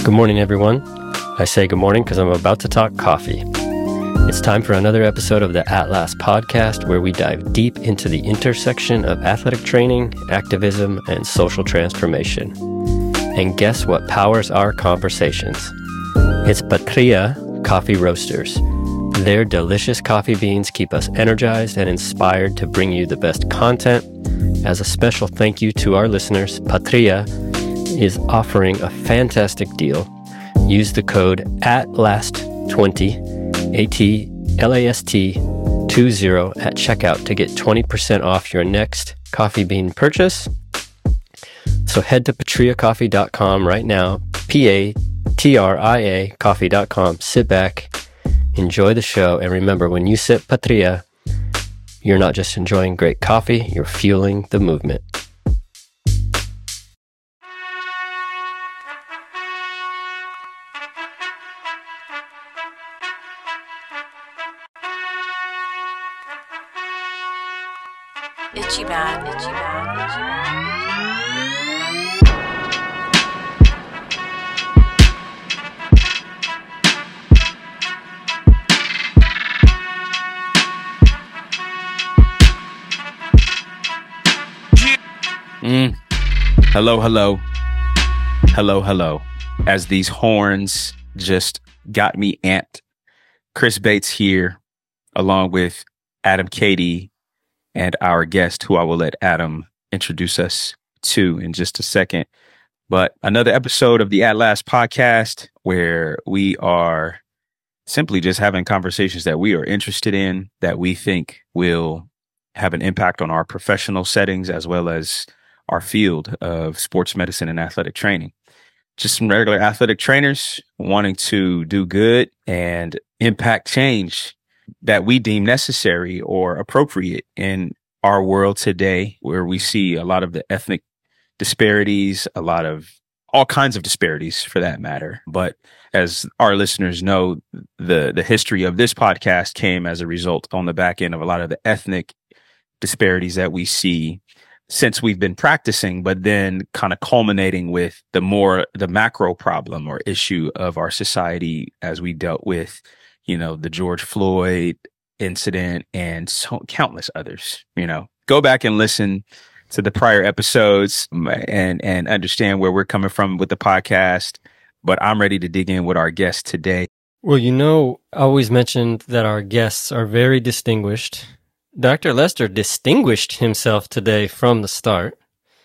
Good morning, everyone. I say good morning because I'm about to talk coffee. It's time for another episode of the At Last podcast, where we dive deep into the intersection of athletic training, activism, and social transformation. And guess what powers our conversations? It's Patria Coffee Roasters. Their delicious coffee beans keep us energized and inspired to bring you the best content. As a special thank you to our listeners, Patria is offering a fantastic deal. Use the code ATLAST20, ATLAST20 at checkout to get 20% off your next coffee bean purchase. So head to patriacoffee.com right now, Patria coffee.com. Sit back, enjoy the show, and remember, when you sip Patria, you're not just enjoying great coffee, you're fueling the movement. Itchy bad, itchy bad, itchy bad. Hello, hello. Hello, hello. As these horns just got me amped, Chris Bates here, along with Adam Cady, and our guest, who I will let Adam introduce us to in just a second. But another episode of the At Last podcast, where we are simply just having conversations that we are interested in, that we think will have an impact on our professional settings, as well as our field of sports medicine and athletic training. Just some regular athletic trainers wanting to do good and impact change that we deem necessary or appropriate in our world today, where we see a lot of the ethnic disparities, a lot of all kinds of disparities for that matter. But as our listeners know, the history of this podcast came as a result on the back end of a lot of the ethnic disparities that we see since we've been practicing, but then kind of culminating with the macro problem or issue of our society as we dealt with, the George Floyd incident and countless others. Go back and listen to the prior episodes and understand where we're coming from with the podcast. But I'm ready to dig in with our guest today. Well, I always mentioned that our guests are very distinguished. Dr. Lester distinguished himself today from the start.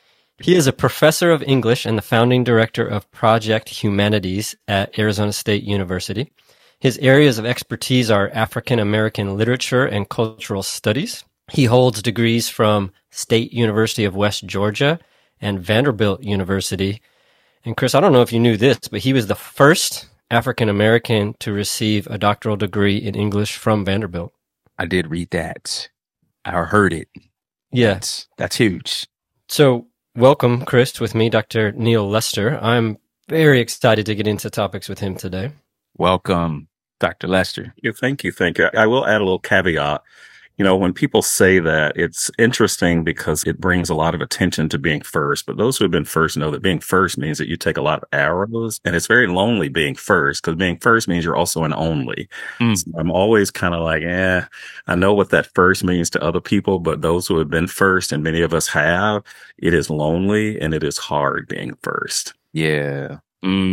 He is a professor of English and the founding director of Project Humanities at Arizona State University. His areas of expertise are African American literature and cultural studies. He holds degrees from State University of West Georgia and Vanderbilt University. And Chris, I don't know if you knew this, but he was the first African American to receive a doctoral degree in English from Vanderbilt. I did read that. I heard it. Yeah. That's huge. So welcome, Chris, with me, Dr. Neil Lester. I'm very excited to get into topics with him today. Welcome, Dr. Lester. Thank you. I will add a little caveat. When people say that, it's interesting because it brings a lot of attention to being first. But those who have been first know that being first means that you take a lot of arrows, and it's very lonely being first, because being first means you're also an only. So I'm always kind of like, I know what that first means to other people, but those who have been first, and many of us have, it is lonely and it is hard being first. Yeah.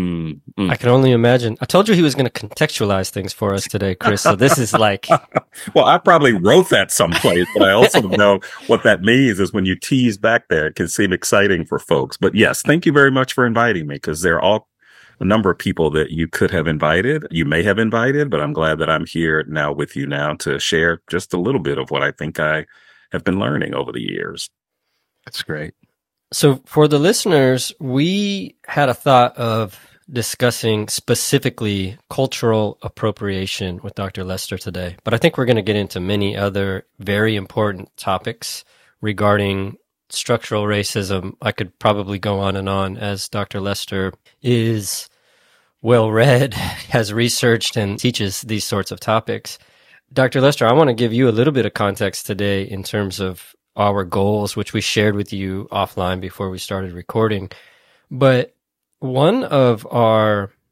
I can only imagine. I told you he was going to contextualize things for us today, Chris. So this is like... Well, I probably wrote that someplace, but I also know what that means is when you tease back there, it can seem exciting for folks. But yes, thank you very much for inviting me, because there are all a number of people that you could have invited, you may have invited, but I'm glad that I'm here now with you now to share just a little bit of what I think I have been learning over the years. That's great. So for the listeners, we had a thought of discussing specifically cultural appropriation with Dr. Lester today, but I think we're going to get into many other very important topics regarding structural racism. I could probably go on and on, as Dr. Lester is well-read, has researched, and teaches these sorts of topics. Dr. Lester, I want to give you a little bit of context today in terms of our goals, which we shared with you offline before we started recording. But one of our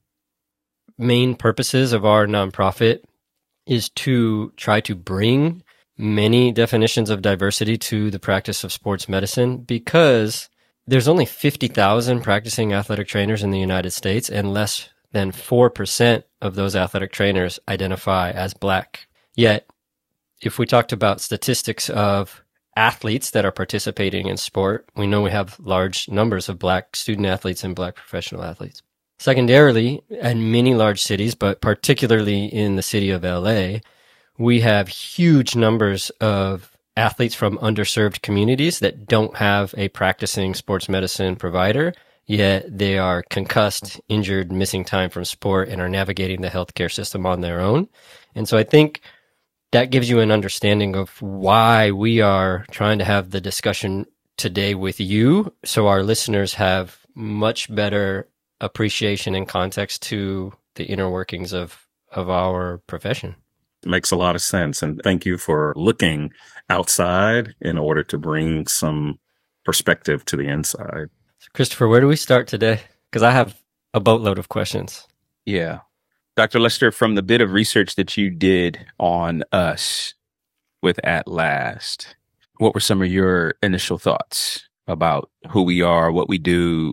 main purposes of our nonprofit is to try to bring many definitions of diversity to the practice of sports medicine, because there's only 50,000 practicing athletic trainers in the United States, and less than 4% of those athletic trainers identify as Black. Yet, if we talked about statistics of athletes that are participating in sport, we know we have large numbers of Black student athletes and Black professional athletes. Secondarily, in many large cities, but particularly in the city of LA, we have huge numbers of athletes from underserved communities that don't have a practicing sports medicine provider, yet they are concussed, injured, missing time from sport, and are navigating the healthcare system on their own. And so I think that gives you an understanding of why we are trying to have the discussion today with you, so our listeners have much better appreciation and context to the inner workings of our profession. Makes a lot of sense. And thank you for looking outside in order to bring some perspective to the inside. So Christopher, where do we start today? Because I have a boatload of questions. Yeah. Dr. Lester, from the bit of research that you did on us with At Last, what were some of your initial thoughts about who we are, what we do?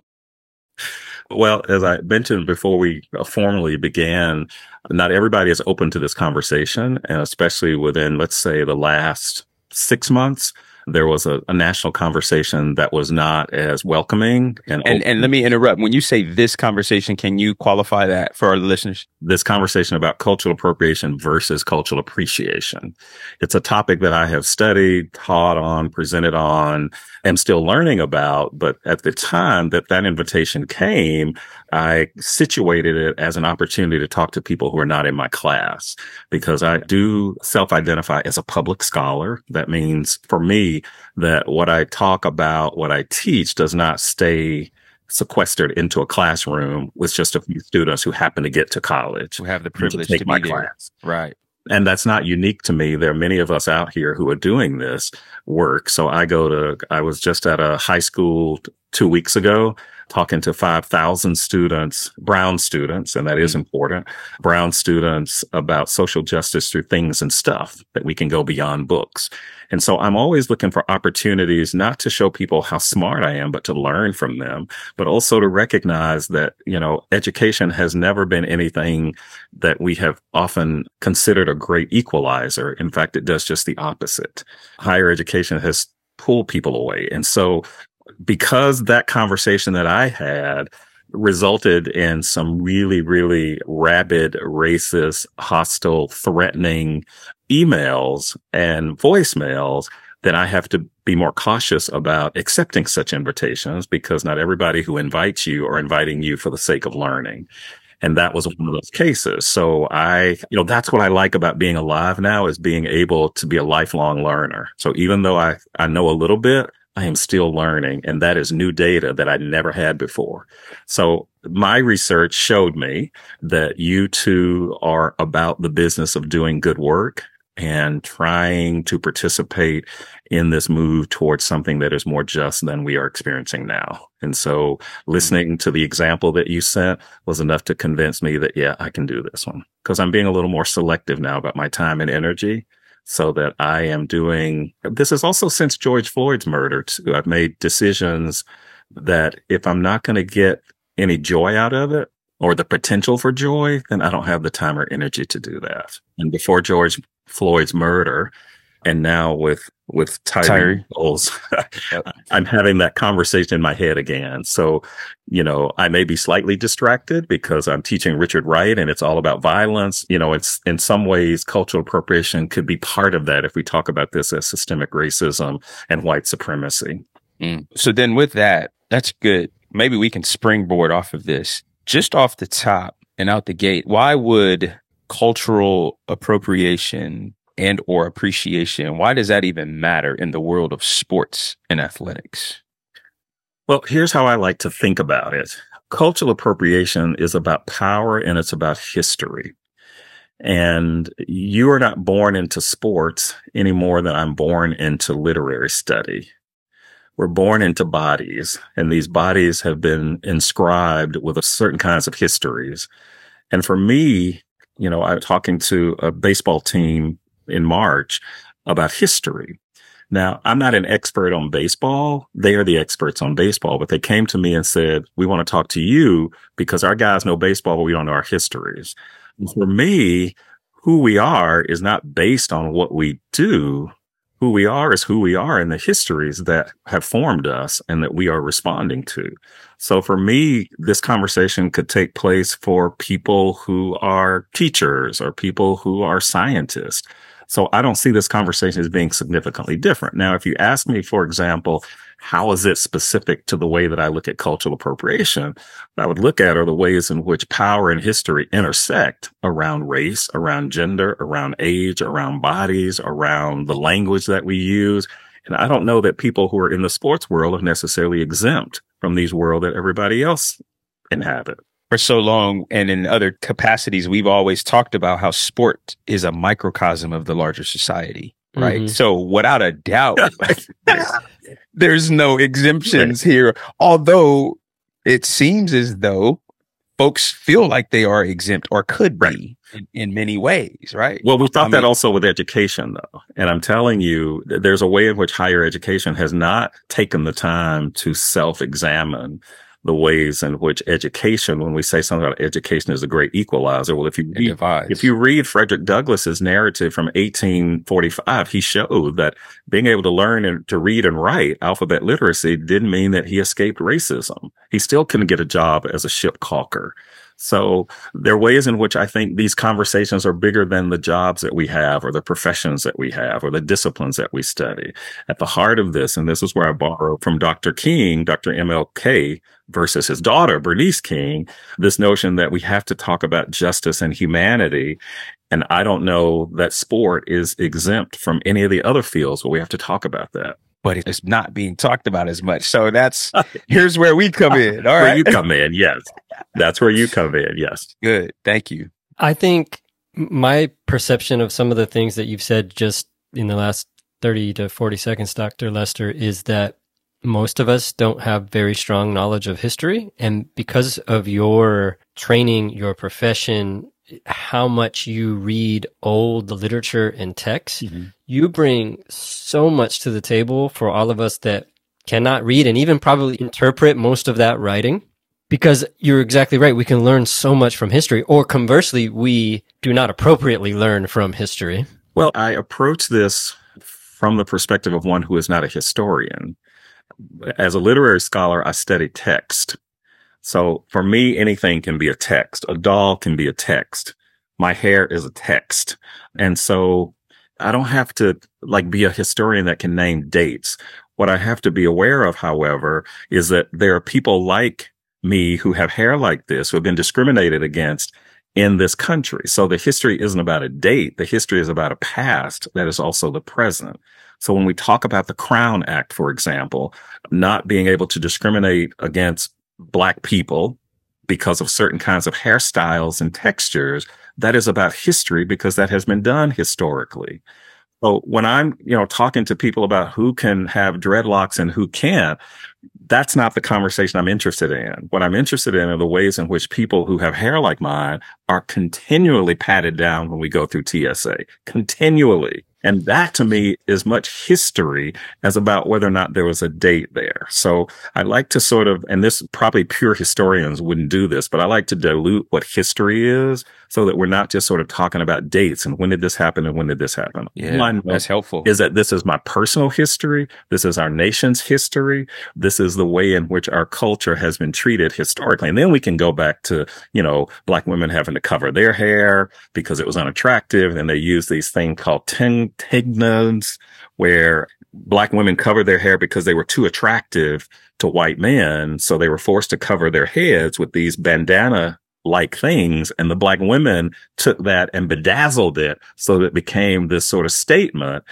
Well, as I mentioned before we formally began, not everybody is open to this conversation. And especially within, let's say, the last 6 months, there was a national conversation that was not as welcoming. And let me interrupt. When you say this conversation, can you qualify that for our listeners? This conversation about cultural appropriation versus cultural appreciation. It's a topic that I have studied, taught on, presented on, am still learning about. But at the time that invitation came, I situated it as an opportunity to talk to people who are not in my class, because I do self-identify as a public scholar. That means for me that what I talk about, what I teach, does not stay sequestered into a classroom with just a few students who happen to get to college, who have the privilege to take my be there. class. Right. And that's not unique to me. There are many of us out here who are doing this work. So I was just at a high school 2 weeks ago, talking to 5,000 students, brown students, and that is important, brown students, about social justice through things and stuff, that we can go beyond books. And so I'm always looking for opportunities not to show people how smart I am, but to learn from them, but also to recognize that, education has never been anything that we have often considered a great equalizer. In fact, it does just the opposite. Higher education has pulled people away. And so because that conversation that I had resulted in some really, really rabid, racist, hostile, threatening emails and voicemails, then I have to be more cautious about accepting such invitations, because not everybody who invites you are inviting you for the sake of learning. And that was one of those cases. So that's what I like about being alive now, is being able to be a lifelong learner. So even though I know a little bit, I am still learning, and that is new data that I never had before. So my research showed me that you two are about the business of doing good work and trying to participate in this move towards something that is more just than we are experiencing now. And so listening to the example that you sent was enough to convince me that, yeah, I can do this one, because I'm being a little more selective now about my time and energy, so that I am doing, this is also since George Floyd's murder too. I've made decisions that if I'm not going to get any joy out of it, or the potential for joy, then I don't have the time or energy to do that. And before George Floyd's murder, and now with Tyre Nichols, I'm having that conversation in my head again. So, I may be slightly distracted because I'm teaching Richard Wright and it's all about violence. It's in some ways cultural appropriation could be part of that if we talk about this as systemic racism and white supremacy. So then with that, that's good. Maybe we can springboard off of this. Just off the top and out the gate, why would cultural appropriation and or appreciation, why does that even matter in the world of sports and athletics? Well, here's how I like to think about it. Cultural appropriation is about power and it's about history. And you are not born into sports any more than I'm born into literary study. We're born into bodies, and these bodies have been inscribed with certain kinds of histories. And for me, I'm talking to a baseball team in March about history. Now, I'm not an expert on baseball. They are the experts on baseball, but they came to me and said, we want to talk to you because our guys know baseball, but we don't know our histories. And for me, who we are is not based on what we do. Who we are is who we are in the histories that have formed us and that we are responding to. So for me, this conversation could take place for people who are teachers or people who are scientists. So I don't see this conversation as being significantly different. Now, if you ask me, for example, how is it specific to the way that I look at cultural appropriation? What I would look at are the ways in which power and history intersect around race, around gender, around age, around bodies, around the language that we use. And I don't know that people who are in the sports world are necessarily exempt from these worlds that everybody else inhabit. For so long and in other capacities, we've always talked about how sport is a microcosm of the larger society, right? Mm-hmm. So without a doubt, there's no exemptions here, although it seems as though folks feel like they are exempt or could be in many ways, right? Well, we thought that also with education, though. And I'm telling you, there's a way in which higher education has not taken the time to self-examine the ways in which education, when we say something about education is a great equalizer, well, if you read Frederick Douglass's narrative from 1845, he showed that being able to learn and to read and write alphabet literacy didn't mean that he escaped racism. He still couldn't get a job as a ship caulker. So there are ways in which I think these conversations are bigger than the jobs that we have or the professions that we have or the disciplines that we study. At the heart of this, and this is where I borrow from Dr. King, Dr. MLK versus his daughter, Bernice King, this notion that we have to talk about justice and humanity. And I don't know that sport is exempt from any of the other fields, but we have to talk about that. But it's not being talked about as much. So here's where we come in. All right. Where you come in, yes. That's where you come in, yes. Good. Thank you. I think my perception of some of the things that you've said just in the last 30 to 40 seconds, Dr. Lester, is that most of us don't have very strong knowledge of history. And because of your training, your profession, how much you read old literature and text, you bring so much to the table for all of us that cannot read and even probably interpret most of that writing. Because you're exactly right. We can learn so much from history, or conversely, we do not appropriately learn from history. Well, I approach this from the perspective of one who is not a historian. As a literary scholar, I study text. So for me, anything can be a text. A doll can be a text. My hair is a text. And so I don't have to be a historian that can name dates. What I have to be aware of, however, is that there are people like me who have hair like this, who have been discriminated against in this country. So the history isn't about a date. The history is about a past that is also the present. So when we talk about the Crown Act, for example, not being able to discriminate against Black people because of certain kinds of hairstyles and textures, that is about history because that has been done historically. So when I'm, talking to people about who can have dreadlocks and who can't, that's not the conversation I'm interested in. What I'm interested in are the ways in which people who have hair like mine are continually patted down when we go through TSA, continually. And that to me is much history as about whether or not there was a date there. So I like to sort of, and this probably pure historians wouldn't do this, but I like to dilute what history is so that we're not just sort of talking about dates and when did this happen and when did this happen. Yeah, that's helpful. Is that this is my personal history. This is our nation's history. This is the way in which our culture has been treated historically. And then we can go back to, Black women having to cover their hair because it was unattractive. And they use these things called tegnas, where Black women covered their hair because they were too attractive to white men. So they were forced to cover their heads with these bandana-like things. And the Black women took that and bedazzled it so that it became this sort of statement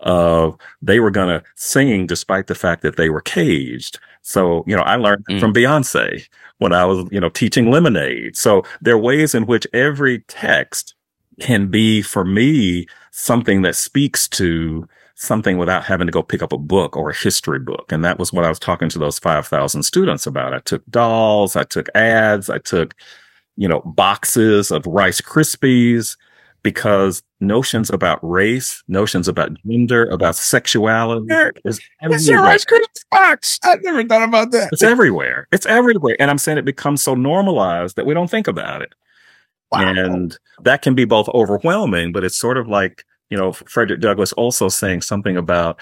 of they were going to sing despite the fact that they were caged. So, I learned from Beyonce when I was, teaching Lemonade. So there are ways in which every text can be, for me, something that speaks to something without having to go pick up a book or a history book. And that was what I was talking to those 5,000 students about. I took dolls, I took ads, I took boxes of Rice Krispies, because notions about race, notions about gender, about sexuality is everywhere. Box. I never thought about that. It's everywhere. It's everywhere. And I'm saying it becomes so normalized that we don't think about it. Wow. And that can be both overwhelming, but it's sort of like, Frederick Douglass also saying something about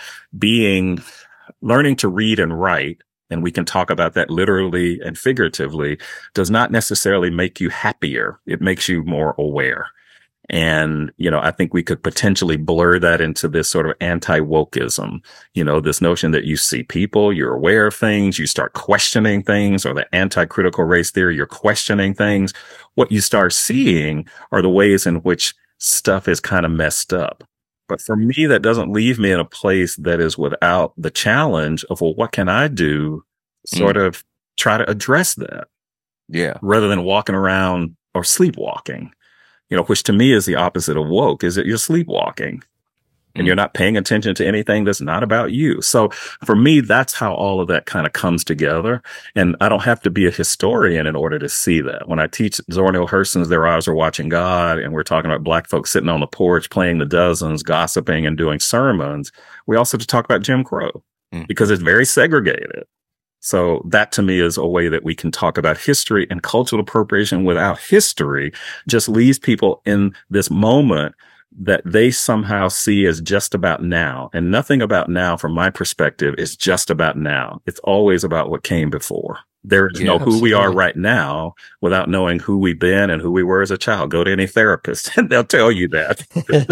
learning to read and write, and we can talk about that literally and figuratively, does not necessarily make you happier. It makes you more aware. And, I think we could potentially blur that into this sort of anti-wokeism, this notion that you see people, you're aware of things, you start questioning things, or the anti-critical race theory, you're questioning things. What you start seeing are the ways in which stuff is kind of messed up. But for me, that doesn't leave me in a place that is without the challenge of, well, what can I do? Sort of try to address that. Yeah. Rather than walking around or sleepwalking, which to me is the opposite of woke, is that you're sleepwalking and you're not paying attention to anything that's not about you. So for me, that's how all of that kind of comes together. And I don't have to be a historian in order to see that. When I teach Zora Neale Hurston's Their Eyes Are Watching God, and we're talking about Black folks sitting on the porch, playing the dozens, gossiping and doing sermons, we also have to talk about Jim Crow because it's very segregated. So that to me is a way that we can talk about history, and cultural appropriation without history just leaves people in this moment that they somehow see as just about now. And nothing about now, from my perspective, is just about now. It's always about what came before. There is no who we are right now without knowing who we've been and who we were as a child. Go to any therapist and they'll tell you that.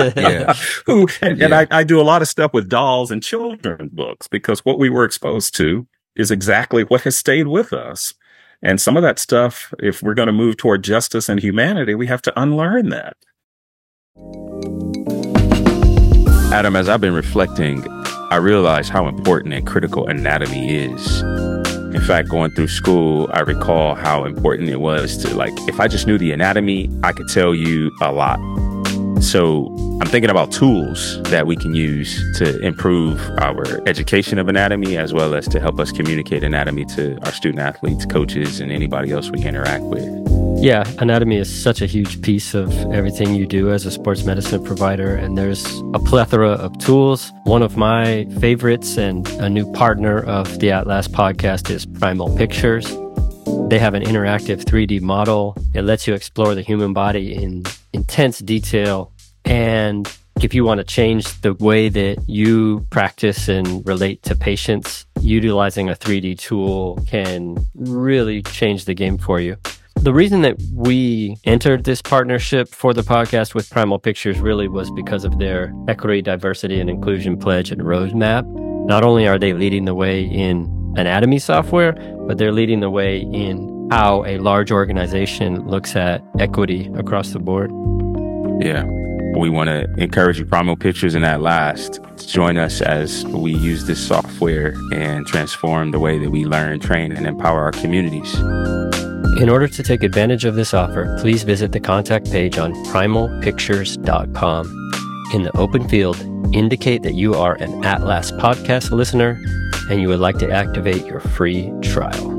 And I do a lot of stuff with dolls and children's books, because what we were exposed to is exactly what has stayed with us. And some of that stuff, if we're going to move toward justice and humanity, we have to unlearn that. Adam, as I've been reflecting, I realize how important and critical anatomy is. In fact, going through school, I recall how important it was to, if I just knew the anatomy, I could tell you a lot. So I'm thinking about tools that we can use to improve our education of anatomy, as well as to help us communicate anatomy to our student athletes, coaches, and anybody else we interact with. Yeah, anatomy is such a huge piece of everything you do as a sports medicine provider, and there's a plethora of tools. One of my favorites and a new partner of the At Last podcast is Primal Pictures. They have an interactive 3D model. It lets you explore the human body in intense detail. And if you want to change the way that you practice and relate to patients, utilizing a 3D tool can really change the game for you. The reason that we entered this partnership for the podcast with Primal Pictures really was because of their equity, diversity, and inclusion pledge and roadmap. Not only are they leading the way in anatomy software, but they're leading the way in how a large organization looks at equity across the board. Yeah. We want to encourage you, Primal Pictures and At Last, to join us as we use this software and transform the way that we learn, train, and empower our communities. In order to take advantage of this offer, please visit the contact page on primalpictures.com. In the open field, indicate that you are an At Last podcast listener and you would like to activate your free trial.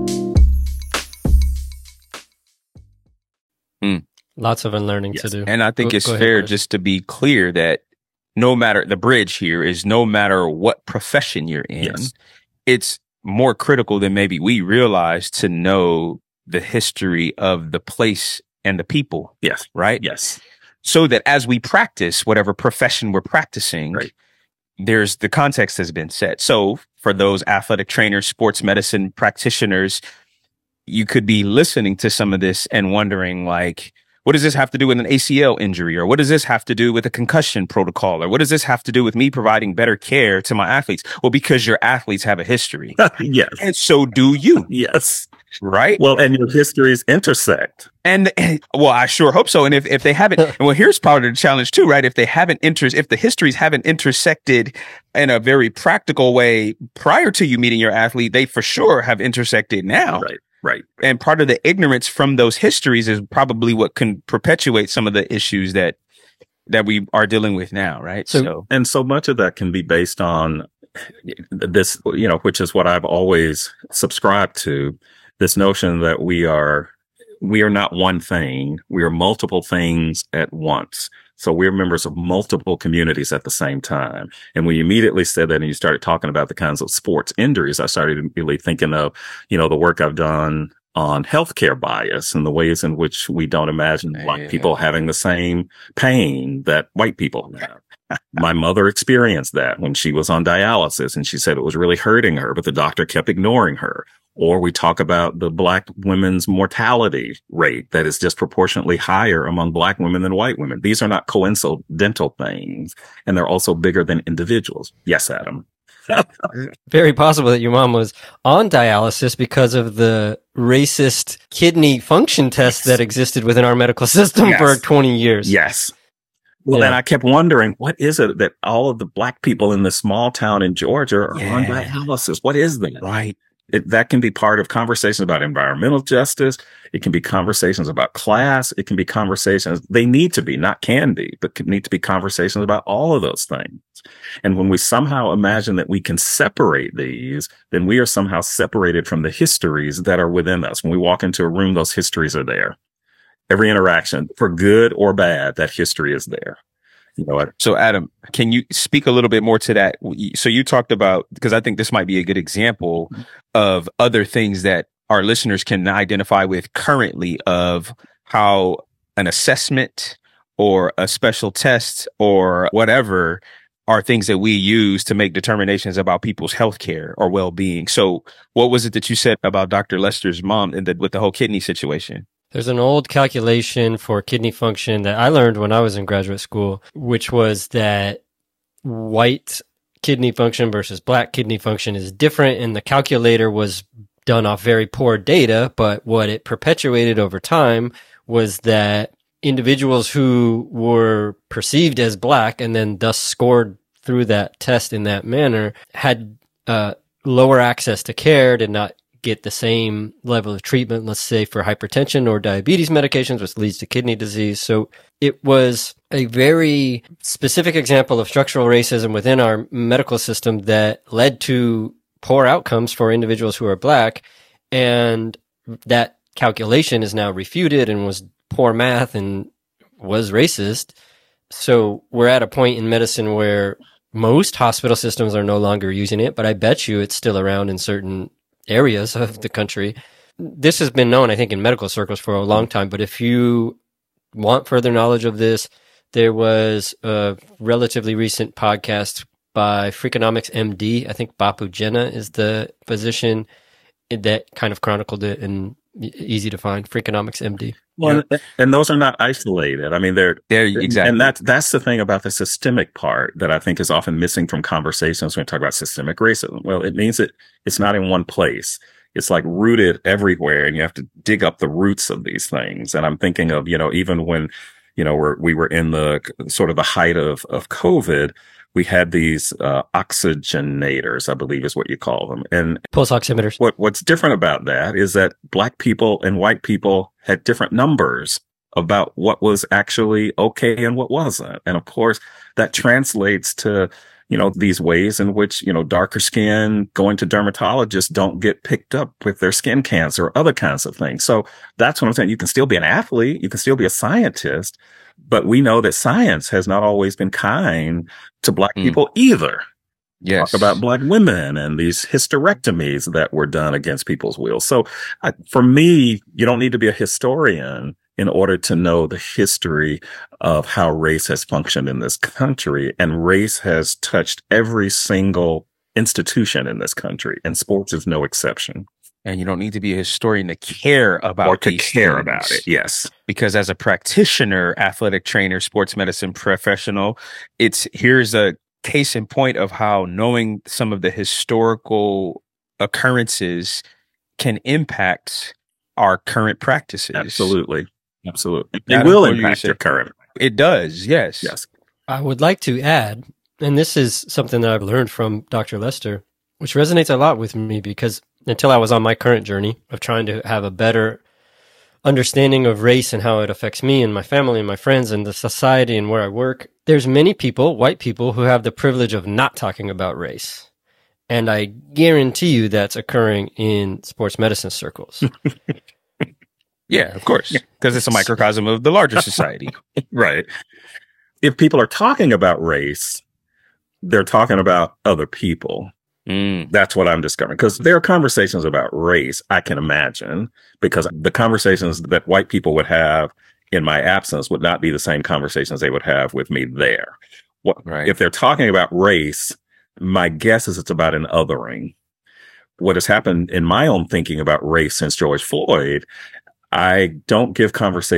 Lots of unlearning to do. And I think it's fair just to be clear that no matter, the bridge here is no matter what profession you're in, it's more critical than maybe we realize to know the history of the place and the people. Yes. Right? Yes. So that as we practice whatever profession we're practicing, there's the context has been set. So for those athletic trainers, sports medicine practitioners, you could be listening to some of this and wondering, what does this have to do with an ACL injury? Or what does this have to do with a concussion protocol? Or what does this have to do with me providing better care to my athletes? Well, because your athletes have a history. Yes. And so do you. Yes. Right? Well, and your histories intersect. And well, I sure hope so. And if they haven't, well, here's part of the challenge too, right? If the histories haven't intersected in a very practical way prior to you meeting your athlete, they for sure have intersected now. Right. And part of the ignorance from those histories is probably what can perpetuate some of the issues that we are dealing with now, right? So much of that can be based on this, which is what I've always subscribed to, this notion that we are we are not one thing. We are multiple things at once. So we're members of multiple communities at the same time. And when you immediately said that and you started talking about the kinds of sports injuries, I started immediately thinking of, the work I've done on healthcare bias and the ways in which we don't imagine Black people having the same pain that white people have. My mother experienced that when she was on dialysis, and she said it was really hurting her, but the doctor kept ignoring her. Or we talk about the Black women's mortality rate that is disproportionately higher among Black women than white women. These are not coincidental things, and they're also bigger than individuals. Yes, Adam. Very possible that your mom was on dialysis because of the racist kidney function test that existed within our medical system for 20 years. Yes. Well, and I kept wondering, what is it that all of the Black people in this small town in Georgia are on dialysis? What is that? Right. That can be part of conversations about environmental justice. It can be conversations about class. It can be conversations, they need to be, not can be, but need to be conversations about all of those things. And when we somehow imagine that we can separate these, then we are somehow separated from the histories that are within us. When we walk into a room, those histories are there. Every interaction, for good or bad, that history is there. You know what? So Adam, can you speak a little bit more to that? So you talked about, because I think this might be a good example of other things that our listeners can identify with currently, of how an assessment or a special test or whatever are things that we use to make determinations about people's healthcare or well-being. So what was it that you said about Dr. Lester's mom and with the whole kidney situation? There's an old calculation for kidney function that I learned when I was in graduate school, which was that white kidney function versus Black kidney function is different. And the calculator was done off very poor data. But what it perpetuated over time was that individuals who were perceived as Black and then thus scored through that test in that manner had lower access to care, did not get the same level of treatment, let's say for hypertension or diabetes medications, which leads to kidney disease. So it was a very specific example of structural racism within our medical system that led to poor outcomes for individuals who are Black. And that calculation is now refuted and was poor math and was racist. So we're at a point in medicine where most hospital systems are no longer using it, but I bet you it's still around in certain areas of the country. This has been known, I think, in medical circles for a long time, but if you want further knowledge of this, there was a relatively recent podcast by Freakonomics MD. I think Bapu Jena is the physician that kind of chronicled it, and easy to find, Freakonomics MD. Well, and those are not isolated. I mean, they're exactly. And that's the thing about the systemic part that I think is often missing from conversations when we talk about systemic racism. Well, it means that it's not in one place. It's like rooted everywhere, and you have to dig up the roots of these things. And I'm thinking of, even when, we were in the sort of the height of COVID, we had these oxygenators, I believe is what you call them. And pulse oximeters. What's different about that is that Black people and white people had different numbers about what was actually okay and what wasn't. And of course, that translates to, these ways in which, darker skin, going to dermatologists don't get picked up with their skin cancer or other kinds of things. So that's what I'm saying. You can still be an athlete. You can still be a scientist. But we know that science has not always been kind to Black people either. Yes. Talk about Black women and these hysterectomies that were done against people's will. So for me, you don't need to be a historian in order to know the history of how race has functioned in this country. And race has touched every single institution in this country, and sports is no exception. And you don't need to be a historian to care about or to these care things. about it. Yes. Because as a practitioner, athletic trainer, sports medicine professional, here's a case in point of how knowing some of the historical occurrences can impact our current practices. Absolutely. Absolutely. It will impact your current. It does. Yes. Yes. I would like to add, and this is something that I've learned from Dr. Lester, which resonates a lot with me, because until I was on my current journey of trying to have a better understanding of race and how it affects me and my family and my friends and the society and where I work, there's many people, white people, who have the privilege of not talking about race. And I guarantee you that's occurring in sports medicine circles. Yeah, of course. Because it's a microcosm of the larger society. Right. If people are talking about race, they're talking about other people. That's what I'm discovering. Because there are conversations about race, I can imagine, because the conversations that white people would have in my absence would not be the same conversations they would have with me there. Right. If they're talking about race, my guess is it's about an othering. What has happened in my own thinking about race since George Floyd, I don't give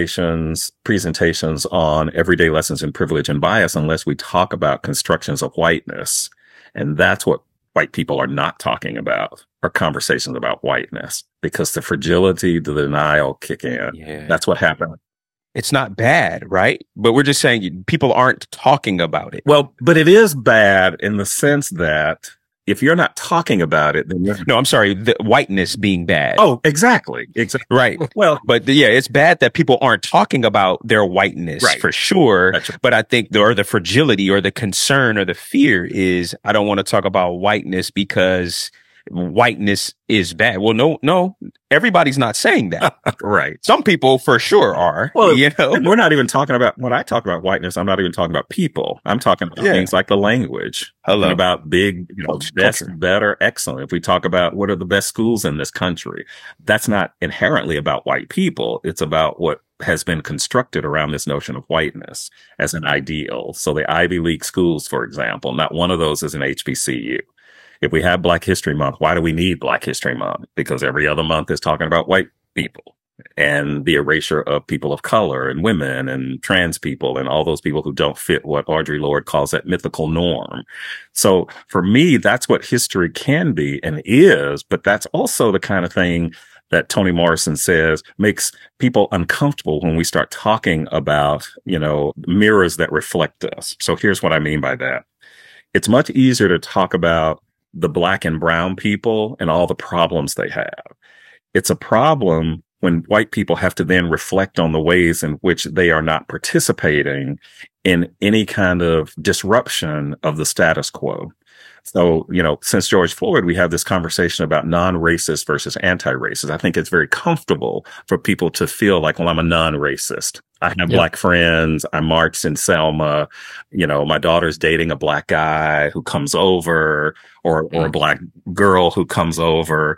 presentations on everyday lessons in privilege and bias unless we talk about constructions of whiteness. And that's what white people are not talking about, are conversations about whiteness, because the fragility, the denial kick in. Yeah. That's what happened. It's not bad, right? But we're just saying people aren't talking about it. Well, but it is bad in the sense that if you're not talking about it, then you're... No, I'm sorry. The whiteness being bad. Oh, exactly. Right. Well, but yeah, it's bad that people aren't talking about their whiteness, right, for sure. Right. But I think the fragility or the concern or the fear is, I don't want to talk about whiteness because whiteness is bad. Well, no, everybody's not saying that. Right. Some people for sure are. Well, we're not even talking about, when I talk about whiteness, I'm not even talking about people. I'm talking about things like the language. Hello. About big, best, better, excellent. If we talk about what are the best schools in this country, that's not inherently about white people. It's about what has been constructed around this notion of whiteness as an ideal. So the Ivy League schools, for example, not one of those is an HBCU. If we have Black History Month, why do we need Black History Month? Because every other month is talking about white people and the erasure of people of color and women and trans people and all those people who don't fit what Audre Lorde calls that mythical norm. So for me, that's what history can be and is, but that's also the kind of thing that Toni Morrison says makes people uncomfortable when we start talking about, mirrors that reflect us. So here's what I mean by that. It's much easier to talk about the Black and brown people and all the problems they have. It's a problem when white people have to then reflect on the ways in which they are not participating in any kind of disruption of the status quo. So, since George Floyd, we have this conversation about non-racist versus anti-racist. I think it's very comfortable for people to feel like, well, I'm a non-racist. I have Black friends. I marched in Selma. My daughter's dating a Black guy who comes over or a Black girl who comes over.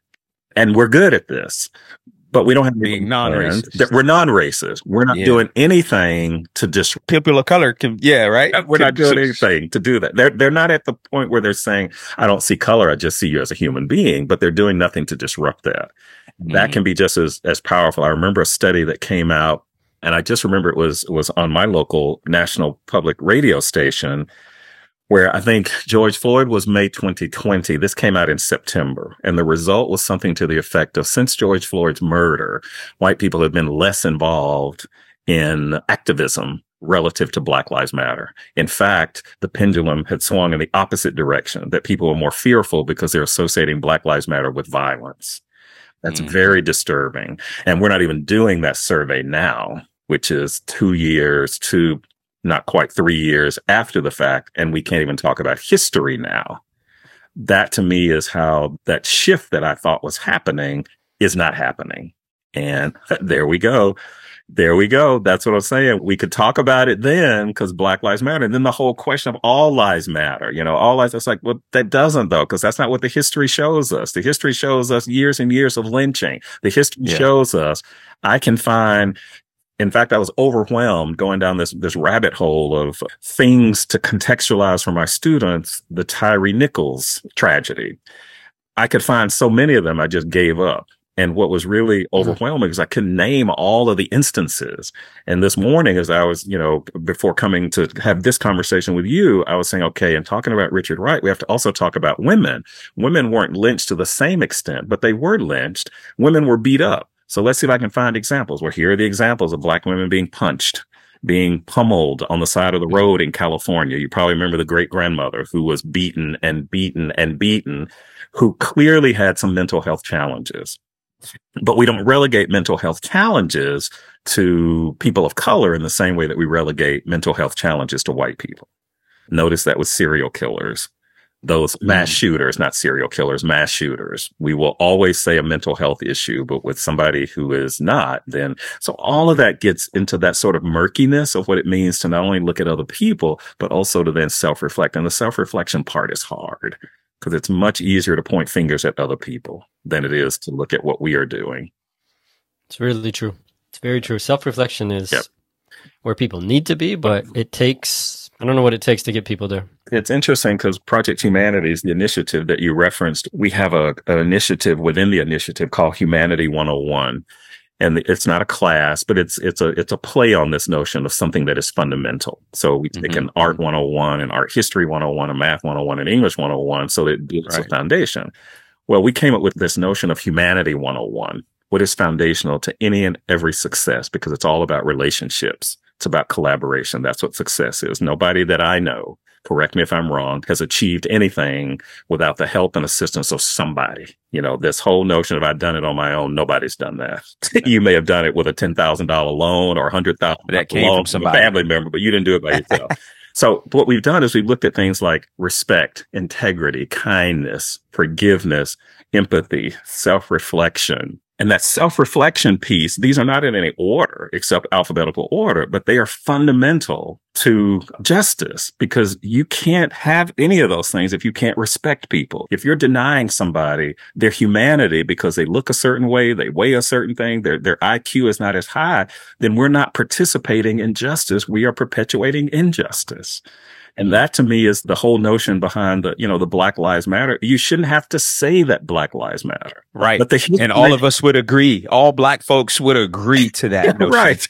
And we're good at this. But we don't have being non-racist. We're non-racist. We're not doing anything to disrupt. People of color can, right? We're not doing anything to do that. They're not at the point where they're saying, I don't see color. I just see you as a human being, but they're doing nothing to disrupt that. That can be just as powerful. I remember a study that came out, and I just remember it was on my local national public radio station, where I think George Floyd was May 2020. This came out in September. And the result was something to the effect of, since George Floyd's murder, white people have been less involved in activism relative to Black Lives Matter. In fact, the pendulum had swung in the opposite direction, that people were more fearful because they're associating Black Lives Matter with violence. That's very disturbing. And we're not even doing that survey now, which is 2 years to not quite 3 years after the fact, and we can't even talk about history now. That to me is how that shift that I thought was happening is not happening. And there we go. That's what I'm saying. We could talk about it then because Black Lives Matter. And then the whole question of all lives matter, all lives. It's like, well, that doesn't though, because that's not what the history shows us. The history shows us years and years of lynching. The history shows us I can find. In fact, I was overwhelmed going down this rabbit hole of things to contextualize for my students, the Tyree Nichols tragedy. I could find so many of them, I just gave up. And what was really overwhelming is I couldn't name all of the instances. And this morning, as I was, before coming to have this conversation with you, I was saying, okay, and talking about Richard Wright, we have to also talk about women. Women weren't lynched to the same extent, but they were lynched. Women were beat up. So let's see if I can find examples. Well, here are the examples of Black women being punched, being pummeled on the side of the road in California. You probably remember the great grandmother who was beaten and beaten and beaten, who clearly had some mental health challenges. But we don't relegate mental health challenges to people of color in the same way that we relegate mental health challenges to white people. Notice that with serial killers. those mass shooters, not serial killers, mass shooters. We will always say a mental health issue, but with somebody who is not, then, so all of that gets into that sort of murkiness of what it means to not only look at other people, but also to then self-reflect. And the self-reflection part is hard because it's much easier to point fingers at other people than it is to look at what we are doing. It's really true. It's very true. Self-reflection is where people need to be, but it takes, I don't know what it takes to get people there. It's interesting because Project Humanities, the initiative that you referenced, we have an initiative within the initiative called Humanity 101. And it's not a class, but it's a play on this notion of something that is fundamental. So we take an art 101 and art history 101 and math 101 and English 101. So it builds a foundation. Well, we came up with this notion of Humanity 101. What is foundational to any and every success? Because it's all about relationships. It's about collaboration. That's what success is. Nobody that I know, correct me if I'm wrong, has achieved anything without the help and assistance of somebody. You know, this whole notion of I've done it on my own, nobody's done that. You may have done it with a $10,000 loan or $100,000 that came loan from somebody, a family member, but you didn't do it by yourself. So what we've done is we've looked at things like respect, integrity, kindness, forgiveness, empathy, self-reflection. And that self-reflection piece, these are not in any order except alphabetical order, but they are fundamental to justice because you can't have any of those things if you can't respect people. If you're denying somebody their humanity because they look a certain way, they weigh a certain thing, their IQ is not as high, then we're not participating in justice. We are perpetuating injustice. And that to me is the whole notion behind the Black Lives Matter. You shouldn't have to say that Black Lives Matter. Right. But and all of us would agree. All Black folks would agree to that notion. Right.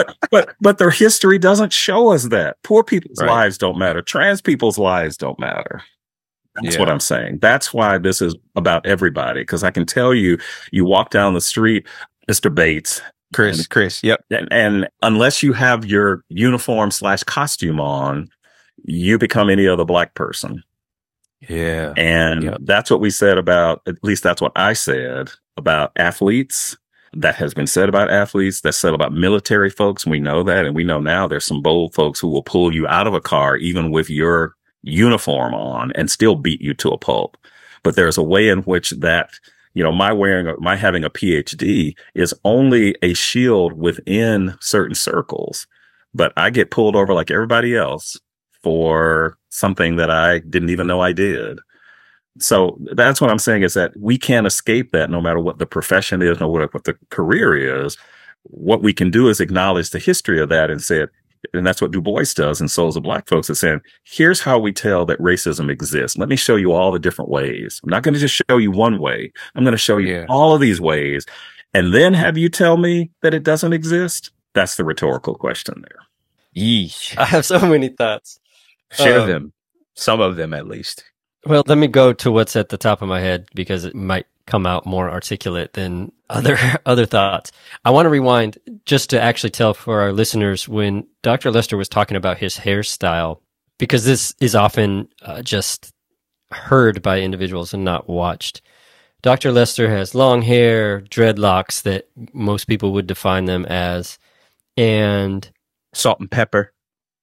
But their history doesn't show us that. Poor people's lives don't matter. Trans people's lives don't matter. That's what I'm saying. That's why this is about everybody. Because I can tell you, you walk down the street, Mr. Bates, Chris. Yep. And unless you have your uniform / costume on, you become any other Black person. Yeah. And that's what we said about, at least that's what I said about athletes. That has been said about athletes. That's said about military folks. We know that. And we know now there's some bold folks who will pull you out of a car, even with your uniform on, and still beat you to a pulp. But there's a way in which that, my having a PhD is only a shield within certain circles. But I get pulled over like everybody else for something that I didn't even know I did. So that's what I'm saying is that we can't escape that no matter what the profession is, no matter what the career is. What we can do is acknowledge the history of that and say, and that's what Du Bois does in Souls of Black Folks, is saying, here's how we tell that racism exists. Let me show you all the different ways. I'm not going to just show you one way. I'm going to show you all of these ways and then have you tell me that it doesn't exist. That's the rhetorical question there. Yeesh. I have so many thoughts. Share them. Some of them, at least. Well, let me go to what's at the top of my head because it might come out more articulate than other thoughts. I want to rewind just to actually tell for our listeners when Dr. Lester was talking about his hairstyle, because this is often just heard by individuals and not watched. Dr. Lester has long hair, dreadlocks that most people would define them as, and salt and pepper.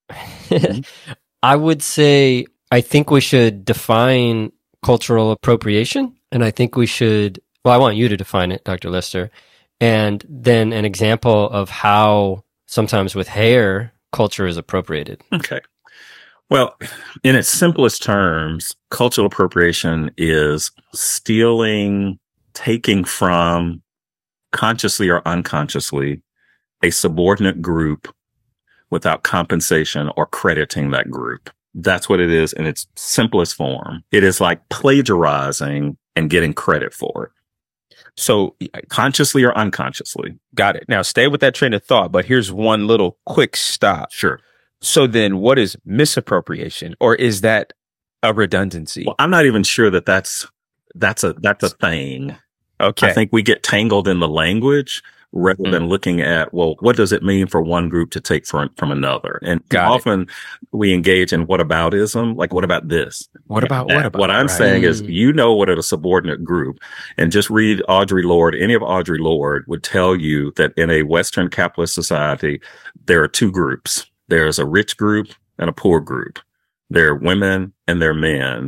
I would say, I think we should define cultural appropriation, and I think we should, I want you to define it, Dr. Lester, and then an example of how sometimes with hair, culture is appropriated. Okay. Well, in its simplest terms, cultural appropriation is stealing, taking from, consciously or unconsciously, a subordinate group without compensation or crediting that group. That's what it is in its simplest form. It is like plagiarizing and getting credit for it. So consciously or unconsciously. Got it. Now stay with that train of thought, but here's one little quick stop. Sure. So then what is misappropriation, or is that a redundancy? Well, I'm not even sure that that's a thing. Okay. I think we get tangled in the language rather than looking at, well, what does it mean for one group to take from another? And often we engage in whataboutism, like, what about this? What about? What I'm saying is, what a subordinate group, and just read Audre Lorde. Any of Audre Lorde would tell you that in a Western capitalist society, there are two groups. There's a rich group and a poor group. There are women and there are men.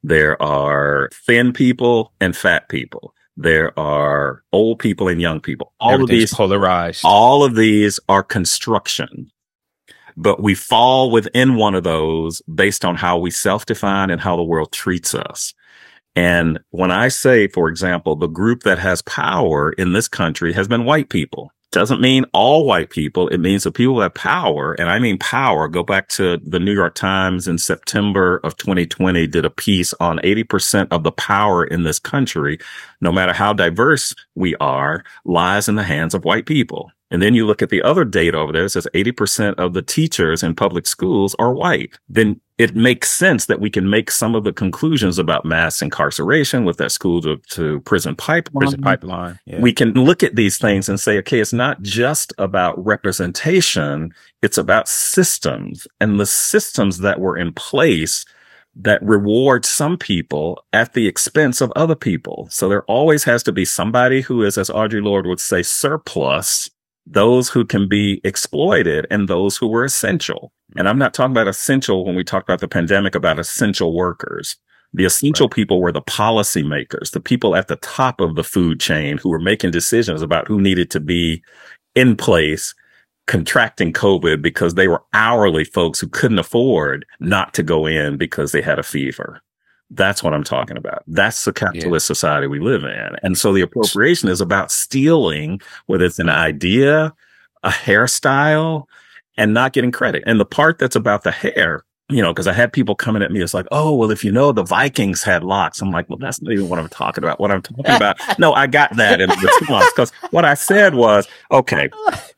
There are thin people and fat people. There are old people and young people. Everything's polarized. All of these are construction, but we fall within one of those based on how we self-define and how the world treats us. And when I say, for example, the group that has power in this country has been white people. Doesn't mean all white people. It means the people who have power, and I mean power. Go back to the New York Times in September of 2020 did a piece on 80% of the power in this country, no matter how diverse we are, lies in the hands of white people. And then you look at the other data over there, it says 80% of the teachers in public schools are white. Then it makes sense that we can make some of the conclusions about mass incarceration with that school to prison pipeline. Yeah. We can look at these things and say, okay, it's not just about representation. It's about systems, and the systems that were in place that reward some people at the expense of other people. So there always has to be somebody who is, as Audre Lorde would say, surplus, those who can be exploited and those who were essential. And I'm not talking about essential when we talk about the pandemic, about essential workers. The essential people were the policymakers, the people at the top of the food chain who were making decisions about who needed to be in place contracting COVID because they were hourly folks who couldn't afford not to go in because they had a fever. That's what I'm talking about. That's the capitalist society we live in. And so the appropriation is about stealing, whether it's an idea, a hairstyle, and not getting credit. And the part that's about the hair, you know, because I had people coming at me, it's like, oh, well, if you know, the Vikings had locks. I'm like, well, that's not even what I'm talking about. What I'm talking about. No, I got that in response, because what I said was, okay.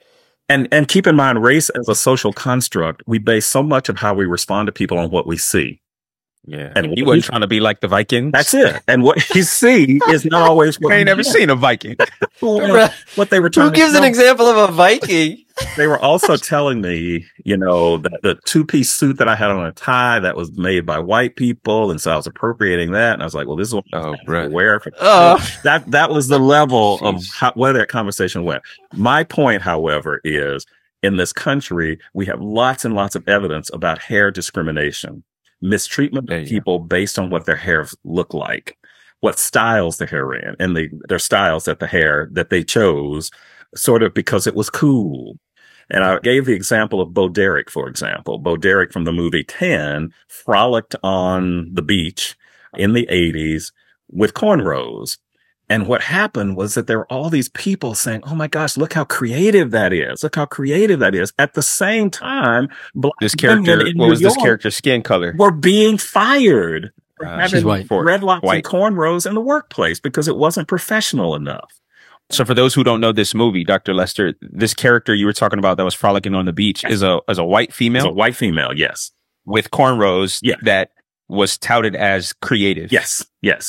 And keep in mind, race as a social construct, we base so much of how we respond to people on what we see. Yeah. And he wasn't trying to be like the Vikings. That's it. And what you see is not always what I ain't never seen a Viking. What they were trying Who gives an example of a Viking? They were also telling me, you know, that the two-piece suit that I had on a tie that was made by white people. And so I was appropriating that. And I was like, well, this is what I'm wear. That was the level of where that conversation went. My point, however, is in this country, we have lots and lots of evidence about hair discrimination. Mistreatment of people based on what their hair look like, what styles the hair in, and their styles that the hair that they chose sort of because it was cool. And I gave the example of Bo Derek, for example. Bo Derek from the movie 10 frolicked on the beach in the 80s with cornrows. And what happened was that there were all these people saying, oh my gosh, look how creative that is. Look how creative that is. At the same time, this character's skin color? Were being fired. She's white. Dreadlocks and cornrows in the workplace because it wasn't professional enough. So for those who don't know this movie, Dr. Lester, this character you were talking about that was frolicking on the beach is a white female? It's a white female, yes. With cornrows that was touted as creative. Yes.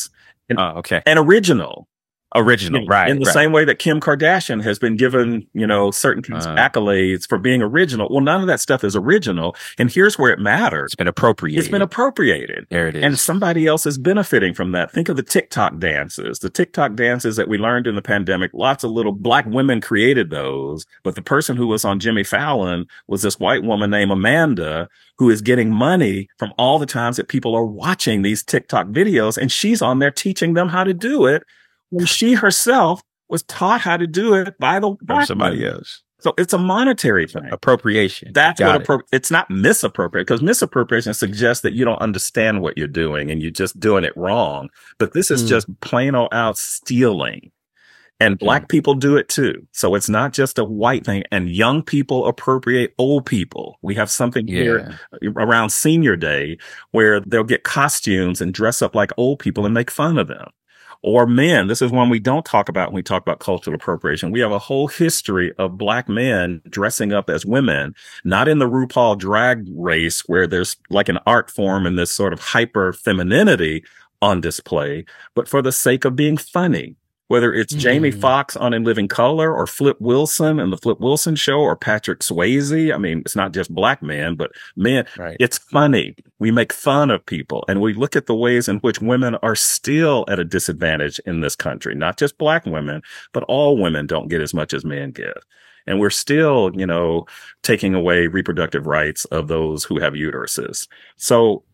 Okay. And original, right. In the same way that Kim Kardashian has been given, you know, certain accolades for being original. Well, none of that stuff is original. And here's where it matters. It's been appropriated. There it is. And somebody else is benefiting from that. Think of the TikTok dances that we learned in the pandemic. Lots of little black women created those. But the person who was on Jimmy Fallon was this white woman named Amanda, who is getting money from all the times that people are watching these TikTok videos. And she's on there teaching them how to do it, when she herself was taught how to do it by somebody else. So it's a monetary thing. Appropriation. That's it's not misappropriate, because misappropriation suggests that you don't understand what you're doing and you're just doing it wrong. But this is just plain old out stealing. And black people do it too. So it's not just a white thing. And young people appropriate old people. We have something here around Senior Day where they'll get costumes and dress up like old people and make fun of them. Or men. This is one we don't talk about when we talk about cultural appropriation. We have a whole history of black men dressing up as women, not in the RuPaul drag race where there's like an art form and this sort of hyper femininity on display, but for the sake of being funny. Whether it's Jamie Foxx on In Living Color or Flip Wilson and the Flip Wilson Show or Patrick Swayze. I mean, it's not just black men, but men. Right. It's funny. We make fun of people and we look at the ways in which women are still at a disadvantage in this country. Not just black women, but all women don't get as much as men get. And we're still, you know, taking away reproductive rights of those who have uteruses. So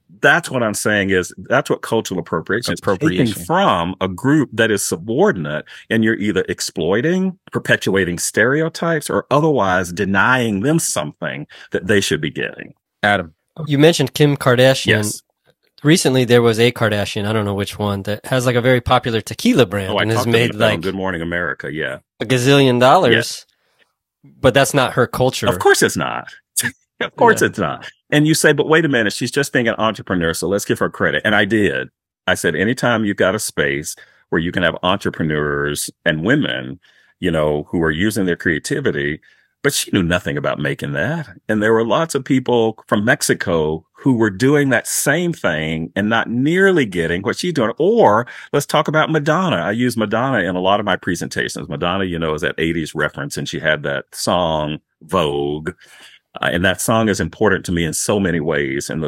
That's what I'm saying is that's what cultural appropriation is. Appropriation. Taking from a group that is subordinate, and you're either exploiting, perpetuating stereotypes, or otherwise denying them something that they should be getting. Adam. You mentioned Kim Kardashian. Yes. Recently, there was a Kardashian, I don't know which one, that has like a very popular tequila brand Oh, I and has talked made about that on like Good Morning America. Yeah. a gazillion dollars. Yes. But that's not her culture. Of course it's not. Of course it's not. And you say, but wait a minute, she's just being an entrepreneur, so let's give her credit. And I did. I said, anytime you've got a space where you can have entrepreneurs and women, you know, who are using their creativity, but she knew nothing about making that. And there were lots of people from Mexico who were doing that same thing and not nearly getting what she's doing. Or let's talk about Madonna. I use Madonna in a lot of my presentations. Madonna, you know, is that 80s reference, and she had that song Vogue. And that song is important to me in so many ways. And not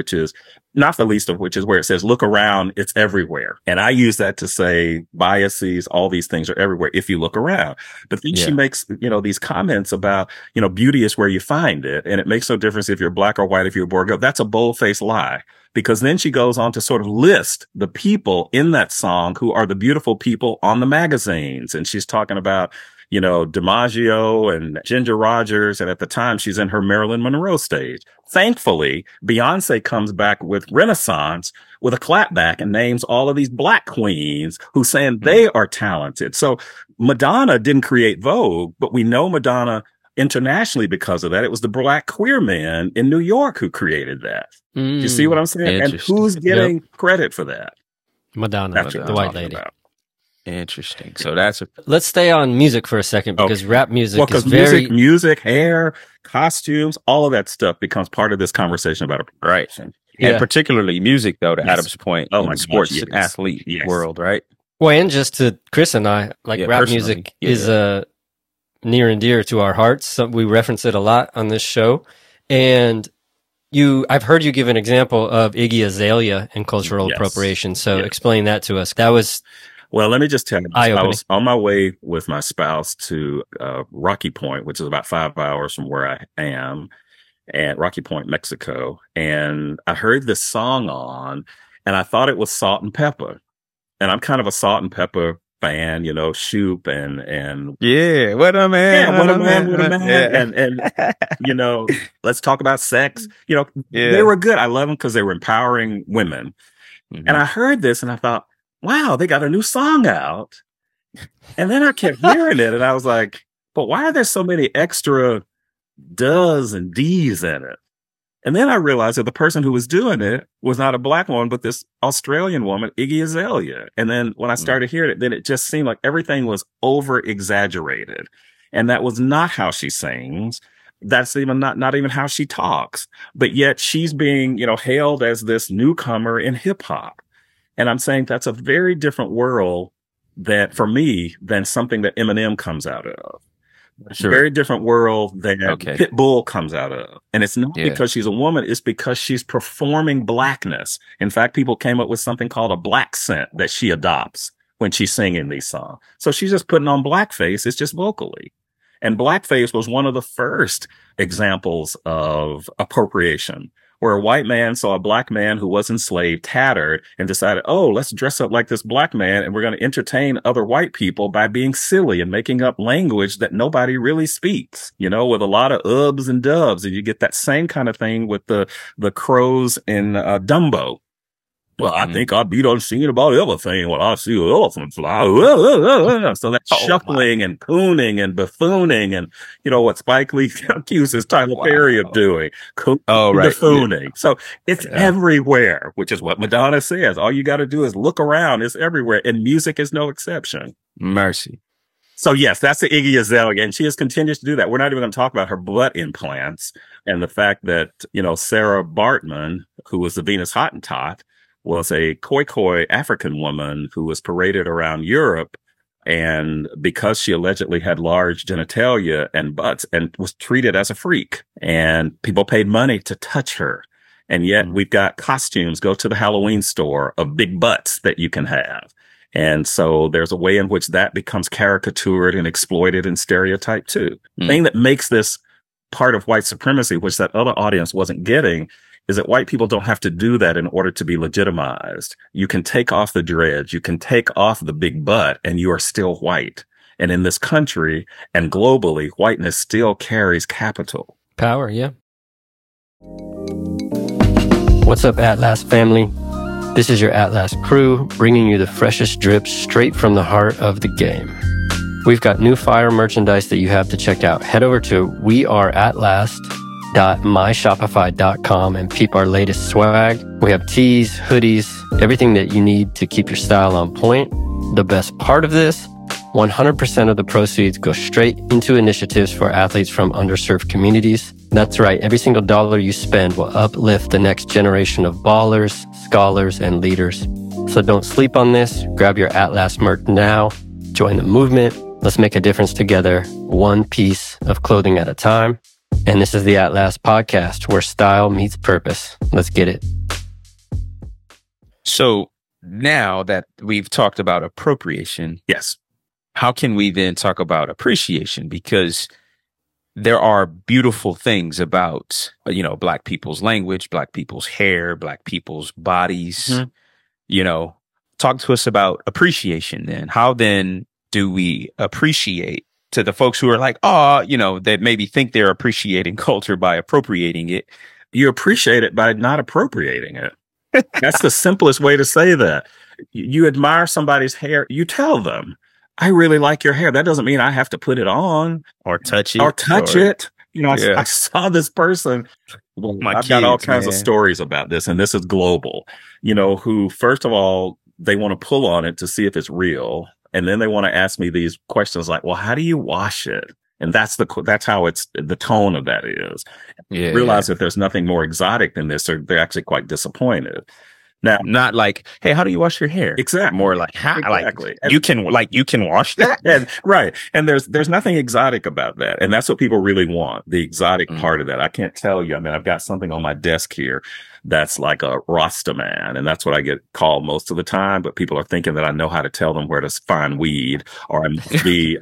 the least of which is where it says, look around, it's everywhere. And I use that to say biases, all these things are everywhere if you look around. But then she makes, you know, these comments about, you know, beauty is where you find it. And it makes no difference if you're black or white, if you're a boy or girl. That's a bold-faced lie. Because then she goes on to sort of list the people in that song who are the beautiful people on the magazines. And she's talking about, you know, DiMaggio and Ginger Rogers. And at the time, she's in her Marilyn Monroe stage. Thankfully, Beyonce comes back with Renaissance with a clapback and names all of these black queens who saying they are talented. So Madonna didn't create Vogue, but we know Madonna internationally because of that. It was the black queer men in New York who created that. You see what I'm saying? And who's getting credit for that? Madonna, the white lady. About. Interesting. So that's Let's stay on music for a second because rap music is music, hair, costumes, all of that stuff becomes part of this conversation about appropriation. Right. And particularly music, though, to Adam's point, in the sports and athlete world, right? Well, and just to Chris and I, like rap music is near and dear to our hearts. So we reference it a lot on this show. And I've heard you give an example of Iggy Azalea and cultural appropriation. So explain that to us. That was... Well, let me just tell you, I was on my way with my spouse to Rocky Point, which is about 5 hours from where I am, at Rocky Point, Mexico. And I heard this song on, and I thought it was Salt and Pepper. And I'm kind of a Salt and Pepper fan, you know, Shoop and what a man, what a man. And you know, let's talk about sex. You know, they were good. I love them because they were empowering women. Mm-hmm. And I heard this, and I thought, wow, they got a new song out. And then I kept hearing it, and I was like, but why are there so many extra does and D's in it? And then I realized that the person who was doing it was not a black woman, but this Australian woman, Iggy Azalea. And then when I started hearing it, then it just seemed like everything was over exaggerated. And that was not how she sings. That's even not even how she talks. But yet she's being, you know, hailed as this newcomer in hip hop. And I'm saying that's a very different world that, for me, than something that Eminem comes out of. Sure. Very different world that Pitbull comes out of. And it's not because she's a woman, it's because she's performing blackness. In fact, people came up with something called a black scent that she adopts when she's singing these songs. So she's just putting on blackface, it's just vocally. And blackface was one of the first examples of appropriation, where a white man saw a black man who was enslaved, tattered, and decided, oh, let's dress up like this black man, and we're going to entertain other white people by being silly and making up language that nobody really speaks, you know, with a lot of ubs and dubs. And you get that same kind of thing with the crows in Dumbo. Well, I think I'd be done singing about everything when I see an elephant fly. So that chuckling and cooning and buffooning and, you know, what Spike Lee accuses Tyler Perry of doing. Buffooning. Yeah. So it's everywhere, which is what Madonna says. All you got to do is look around. It's everywhere. And music is no exception. Mercy. So yes, that's the Iggy Azalea, and she has continued to do that. We're not even going to talk about her butt implants and the fact that, you know, Sarah Bartman, who was the Venus Hottentot, was a Khoikhoi African woman who was paraded around Europe. And because she allegedly had large genitalia and butts and was treated as a freak, and people paid money to touch her. And yet we've got costumes, go to the Halloween store, of big butts that you can have. And so there's a way in which that becomes caricatured and exploited and stereotyped too. The thing that makes this part of white supremacy, which that other audience wasn't getting, is that white people don't have to do that in order to be legitimized. You can take off the dreads, you can take off the big butt, and you are still white. And in this country and globally, whiteness still carries capital. Power, yeah. What's up, Atlas family? This is your Atlas crew, bringing you the freshest drips straight from the heart of the game. We've got new fire merchandise that you have to check out. Head over to weareatlast.myshopify.com and peep our latest swag. We have tees, hoodies, everything that you need to keep your style on point. The best part of this, 100% of the proceeds go straight into initiatives for athletes from underserved communities. That's right, every single dollar you spend will uplift the next generation of ballers, scholars, and leaders. So don't sleep on this. Grab your Atlas merch now. Join the movement. Let's make a difference together, one piece of clothing at a time. And this is the Atlas podcast, where style meets purpose. Let's get it. So now that we've talked about appropriation, Yes. how can we then talk about appreciation? Because there are beautiful things about, Black people's language, Black people's hair, Black people's bodies. Mm-hmm. Talk to us about appreciation then. How then do we appreciate to the folks who are like, that maybe think they're appreciating culture by appropriating it? You appreciate it by not appropriating it. That's the simplest way to say that. You admire somebody's hair, you tell them, I really like your hair. That doesn't mean I have to put it on Or touch it. it. Yeah. I saw this person. Well, My I've got all kids, kinds of man. stories about this, and this is global, who, first of all, they want to pull on it to see if it's real. And then they want to ask me these questions like, well, how do you wash it? And that's how it's the tone of that is. Yeah. Realize that there's nothing more exotic than this, or they're actually quite disappointed. Now, Not like, hey, how do you wash your hair? exactly. More like, how? Exactly. Like, you can wash that? And right. And there's nothing exotic about that. And that's what people really want, the exotic Mm. part of that. I can't tell you. I mean, I've got something on my desk here that's like a Rasta man, and that's what I get called most of the time. But people are thinking that I know how to tell them where to find weed, or I must be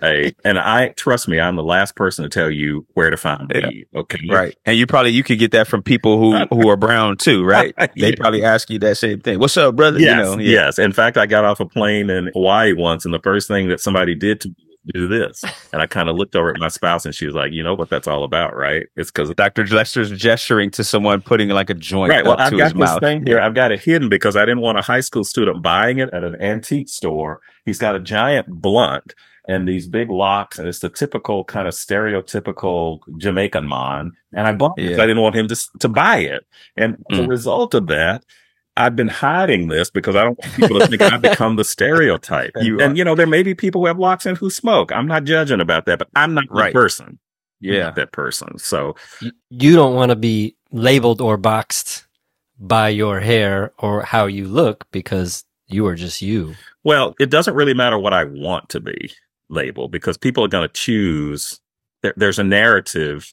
trust me, I'm the last person to tell you where to find Yeah. weed. Okay. Right. And you could get that from people who are brown too, right? They Yeah. probably ask you that same thing. What's up, brother? Yes. Yes. In fact, I got off a plane in Hawaii once, and the first thing that somebody did to me was do this. And I kind of looked over at my spouse, and she was like, you know what that's all about, right? It's because Dr. Lester's gesturing to someone putting like a joint right. Well, up I've to got his this mouth. thing here. I've got it hidden because I didn't want a high school student buying it at an antique store. He's got a giant blunt and these big locks, and it's the typical kind of stereotypical Jamaican man. And I bought it because Yeah. I didn't want him to buy it. And as a Mm. result of that, I've been hiding this because I don't want people to think I've become the stereotype. And there may be people who have locks and who smoke. I'm not judging about that, but I'm not Right. that person. I'm Yeah. not that person. So You don't want to be labeled or boxed by your hair or how you look, because you are just you. well, it doesn't really matter what I want to be labeled, because people are going to choose. There's a narrative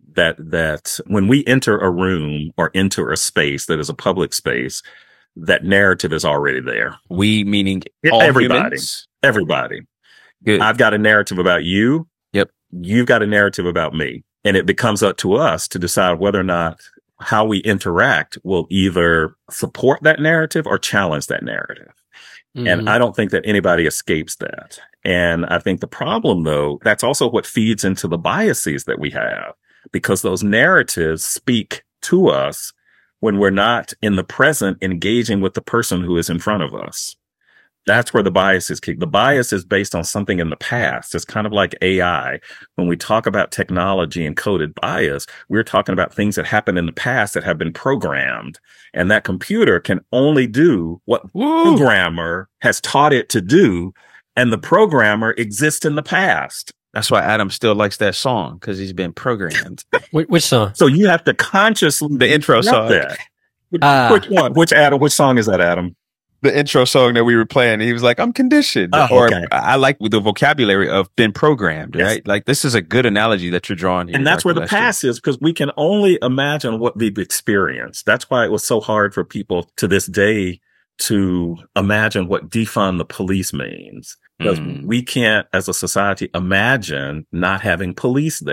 that when we enter a room or enter a space that is a public space, that narrative is already there. We meaning Yeah, all everybody. humans? Everybody. Good. I've got a narrative about you. Yep. You've got a narrative about me. And it becomes up to us to decide whether or not how we interact will either support that narrative or challenge that narrative. And I don't think that anybody escapes that. And I think the problem, though, that's also what feeds into the biases that we have, because those narratives speak to us when we're not in the present engaging with the person who is in front of us. That's where the bias is kicked. The bias is based on something in the past. It's kind of like AI. When we talk about technology and coded bias, we're talking about things that happened in the past that have been programmed. And that computer can only do what the programmer has taught it to do. And the programmer exists in the past. That's why Adam still likes that song, because he's been programmed. Which song? So you have to consciously The intro accept song. that. Ah. Which one? Which song is that, Adam? The intro song that we were playing, he was like, I'm conditioned. Oh, or okay. I like the vocabulary of been programmed, Yes. right? Like, this is a good analogy that you're drawing here. And that's where Dr. the Lester. past is, because we can only imagine what we've experienced. That's why it was so hard for people to this day to imagine what defund the police means. Because we can't, as a society, imagine not having police there.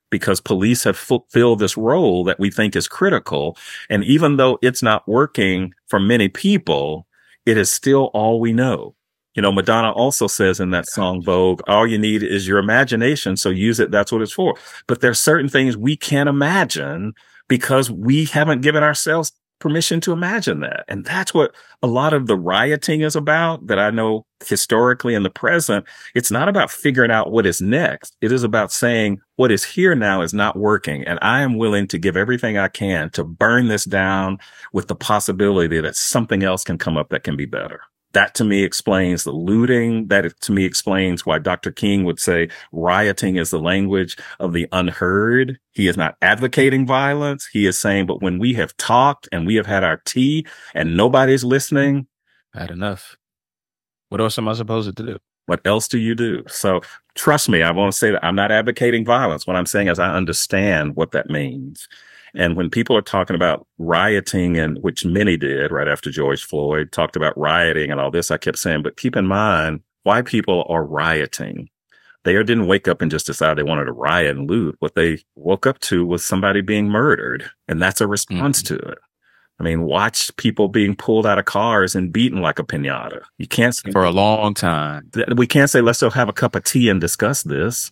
because police have fulfilled this role that we think is critical. And even though it's not working for many people, it is still all we know. You know, Madonna also says in that song, Vogue, all you need is your imagination. So use it. That's what it's for. But there's certain things we can't imagine because we haven't given ourselves permission to imagine that. And that's what a lot of the rioting is about, that I know historically in the present. It's not about figuring out what is next. It is about saying what is here now is not working. And I am willing to give everything I can to burn this down with the possibility that something else can come up that can be better. That to me explains the looting. That to me explains why Dr. King would say rioting is the language of the unheard. He is not advocating violence. He is saying, but when we have talked and we have had our tea and nobody's listening, Had enough. What else am I supposed to do? what else do you do? So trust me, I want to say that I'm not advocating violence. What I'm saying is I understand what that means. And when people are talking about rioting, and which many did right after George Floyd talked about rioting and all this, I kept saying, but keep in mind why people are rioting. They didn't wake up and just decide they wanted to riot and loot. What they woke up to was somebody being murdered. And that's a response to it. I mean, watch people being pulled out of cars and beaten like a piñata. You can't say, For a long time. we can't say, let's go have a cup of tea and discuss this.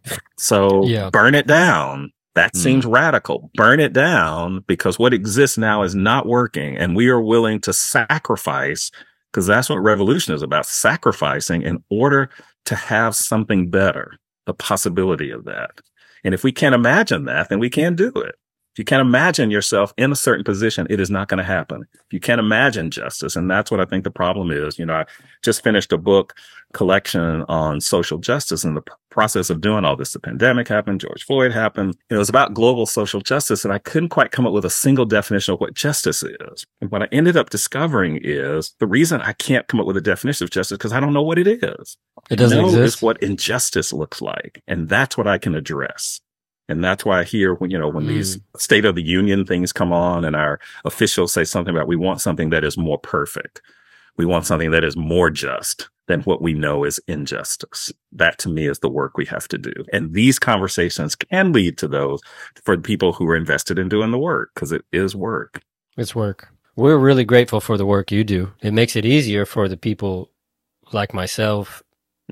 So burn it down. That seems radical. Burn it down, because what exists now is not working. And we are willing to sacrifice, because that's what revolution is about, sacrificing in order to have something better, the possibility of that. And if we can't imagine that, then we can't do it. If you can't imagine yourself in a certain position, it is not going to happen. If you can't imagine justice, and that's what I think the problem is. You know, I just finished a book collection on social justice. In the process of doing all this, the pandemic happened, George Floyd happened. It was about global social justice, and I couldn't quite come up with a single definition of what justice is. And what I ended up discovering is the reason I can't come up with a definition of justice because I don't know what it is. It doesn't exist. It's what injustice looks like, and that's what I can address. And that's why I hear when these State of the Union things come on and our officials say something about, we want something that is more perfect. We want something that is more just than what we know is injustice. That to me is the work we have to do. And these conversations can lead to those for people who are invested in doing the work, because it is work. It's work. We're really grateful for the work you do. It makes it easier for the people like myself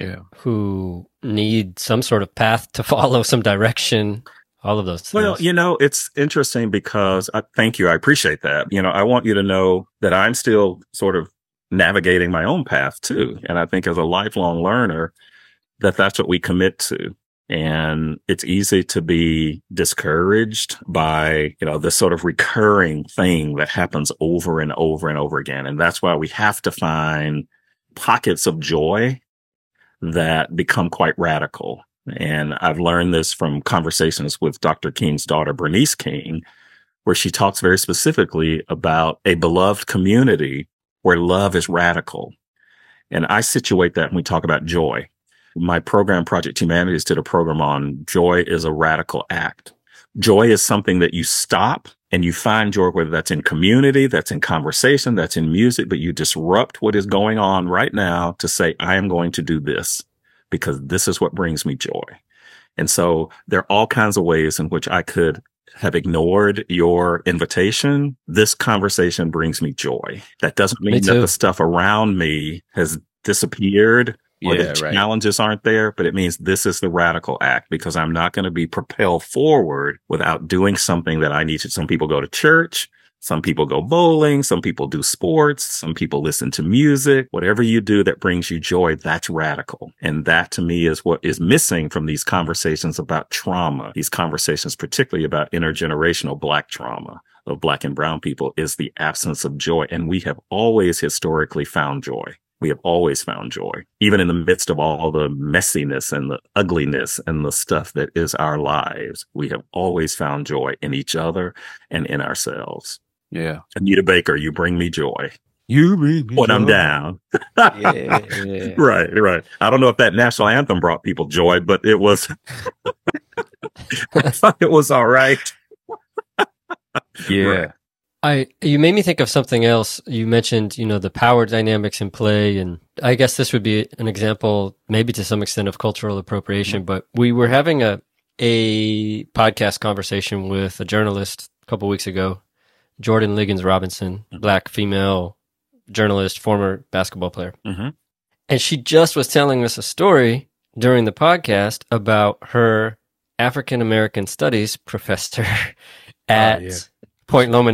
who need some sort of path to follow, some direction, all of those things. Well, it's interesting because thank you. I appreciate that. I want you to know that I'm still sort of navigating my own path too. And I think as a lifelong learner, that's what we commit to. And it's easy to be discouraged by, this sort of recurring thing that happens over and over and over again. And that's why we have to find pockets of joy that become quite radical. And I've learned this from conversations with Dr. King's daughter, Bernice King, where she talks very specifically about a beloved community where love is radical. And I situate that when we talk about joy. My program, Project Humanities, did a program on joy is a radical act. Joy is something that you stop and you find joy, whether that's in community, that's in conversation, that's in music, but you disrupt what is going on right now to say, I am going to do this because this is what brings me joy. And so there are all kinds of ways in which I could have ignored your invitation. This conversation brings me joy. That doesn't mean that the stuff around me has disappeared or the challenges aren't there, but it means this is the radical act, because I'm not going to be propelled forward without doing something that I need to. Some people go to church. Some people go bowling. Some people do sports. Some people listen to music. Whatever you do that brings you joy, that's radical. And that to me is what is missing from these conversations about trauma. These conversations, particularly about intergenerational Black trauma of Black and brown people, is the absence of joy. And we have always historically found joy. We have always found joy, even in the midst of all the messiness and the ugliness and the stuff that is our lives. We have always found joy in each other and in ourselves. Yeah. Anita Baker, you bring me joy. You bring me when joy. I'm down. Yeah. Right. I don't know if that national anthem brought people joy, but it was, I thought it was all right. Yeah. Right. You made me think of something else. You mentioned, the power dynamics in play, and I guess this would be an example, maybe to some extent, of cultural appropriation. But we were having a a podcast conversation with a journalist a couple weeks ago, Jordan Liggins Robinson, black female journalist, former basketball player. Mm-hmm. And she just was telling us a story during the podcast about her African American Studies professor at Point Loma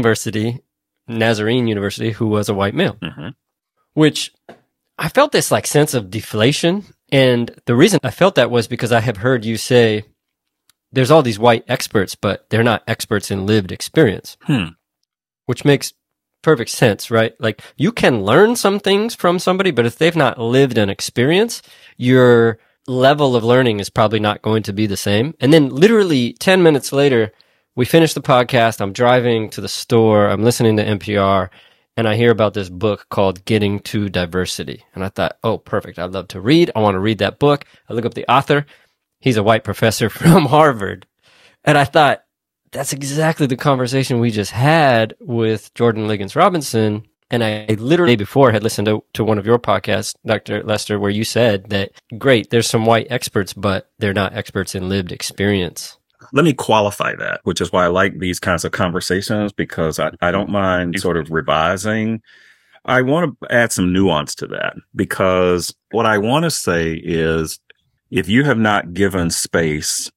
Nazarene University, who was a white male. Mm-hmm. Which I felt this like sense of deflation. And the reason I felt that was because I have heard you say there's all these white experts, but they're not experts in lived experience, which makes perfect sense, right? Like you can learn some things from somebody, but if they've not lived an experience, your level of learning is probably not going to be the same. And then literally 10 minutes later, we finish the podcast. I'm driving to the store. I'm listening to NPR. And I hear about this book called Getting to Diversity. And I thought, oh, perfect. I'd love to read. I want to read that book. I look up the author. He's a white professor from Harvard. And I thought, that's exactly the conversation we just had with Jordan Liggins Robinson. And I literally before had listened to one of your podcasts, Dr. Lester, where you said that, great, there's some white experts, but they're not experts in lived experience. Let me qualify that, which is why I like these kinds of conversations, because I don't mind sort of revising. I want to add some nuance to that, because what I want to say is if you have not given space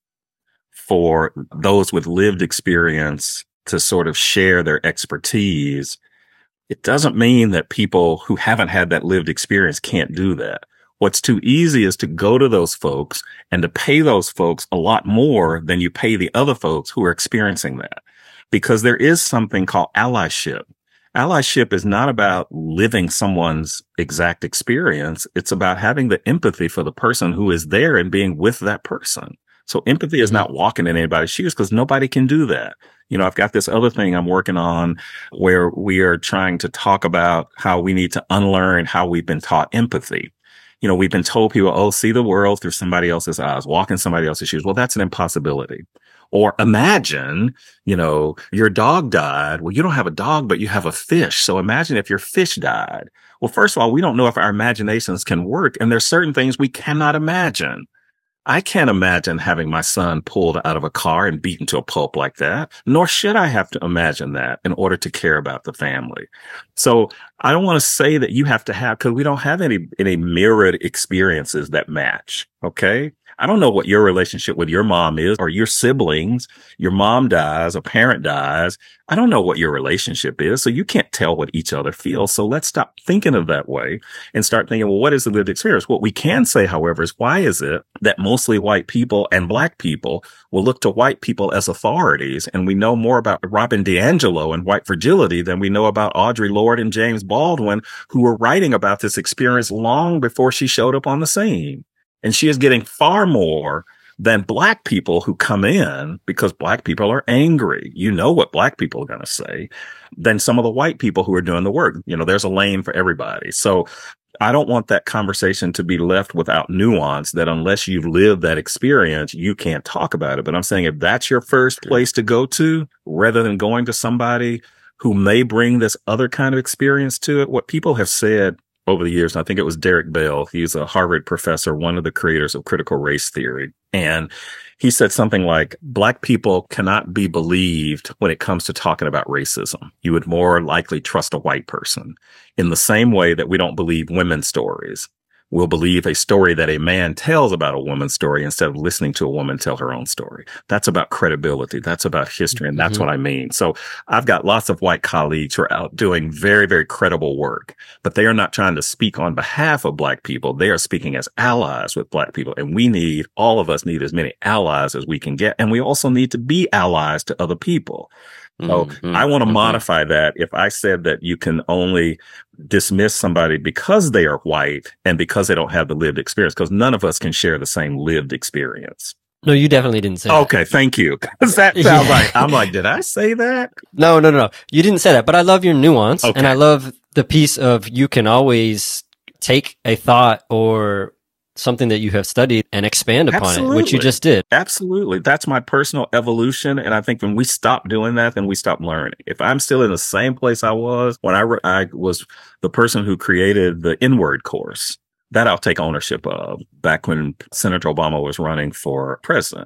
for those with lived experience to sort of share their expertise, it doesn't mean that people who haven't had that lived experience can't do that. What's too easy is to go to those folks and to pay those folks a lot more than you pay the other folks who are experiencing that. Because there is something called allyship. Allyship is not about living someone's exact experience. It's about having the empathy for the person who is there and being with that person. So empathy is not walking in anybody's shoes, because nobody can do that. You know, I've got this other thing I'm working on where we are trying to talk about how we need to unlearn how we've been taught empathy. You know, we've been told people, oh, see the world through somebody else's eyes, walk in somebody else's shoes. Well, that's an impossibility. Or imagine, you know, your dog died. Well, you don't have a dog, but you have a fish. So imagine if your fish died. Well, first of all, we don't know if our imaginations can work. And there's certain things we cannot imagine. I can't imagine having my son pulled out of a car and beaten to a pulp like that, nor should I have to imagine that in order to care about the family. So I don't want to say that you have to have, because we don't have any mirrored experiences that match. Okay. I don't know what your relationship with your mom is or your siblings. Your mom dies, a parent dies. I don't know what your relationship is. So you can't tell what each other feels. So let's stop thinking of that way and start thinking, well, what is the lived experience? What we can say, however, is why is it that mostly white people and black people will look to white people as authorities? And we know more about Robin DiAngelo and white fragility than we know about Audre Lorde and James Baldwin, who were writing about this experience long before she showed up on the scene. And she is getting far more than black people who come in, because black people are angry. You know what black people are going to say, than some of the white people who are doing the work. You know, there's a lane for everybody. So I don't want that conversation to be left without nuance, that unless you've lived that experience, you can't talk about it. But I'm saying if that's your first place to go to, rather than going to somebody who may bring this other kind of experience to it, what people have said over the years, and I think it was Derek Bell, he's a Harvard professor, one of the creators of critical race theory. And he said something like, black people cannot be believed when it comes to talking about racism. You would more likely trust a white person, in the same way that we don't believe women's stories. We'll believe a story that a man tells about a woman's story instead of listening to a woman tell her own story. That's about credibility. That's about history. And that's what I mean. So I've got lots of white colleagues who are out doing very, very credible work, but they are not trying to speak on behalf of black people. They are speaking as allies with black people. And all of us need as many allies as we can get. And we also need to be allies to other people. So I want to modify that. If I said that you can only dismiss somebody because they are white and because they don't have the lived experience, because none of us can share the same lived experience. No, you definitely didn't say that. Okay, thank you. Because that sounds like, I'm like, did I say that? No. You didn't say that, but I love your nuance. Okay. And I love the piece of you can always take a thought or something that you have studied and expand upon it, which you just did. Absolutely. That's my personal evolution. And I think when we stop doing that, then we stop learning. If I'm still in the same place I was when I was the person who created the N-word course, that I'll take ownership of, back when Senator Obama was running for president.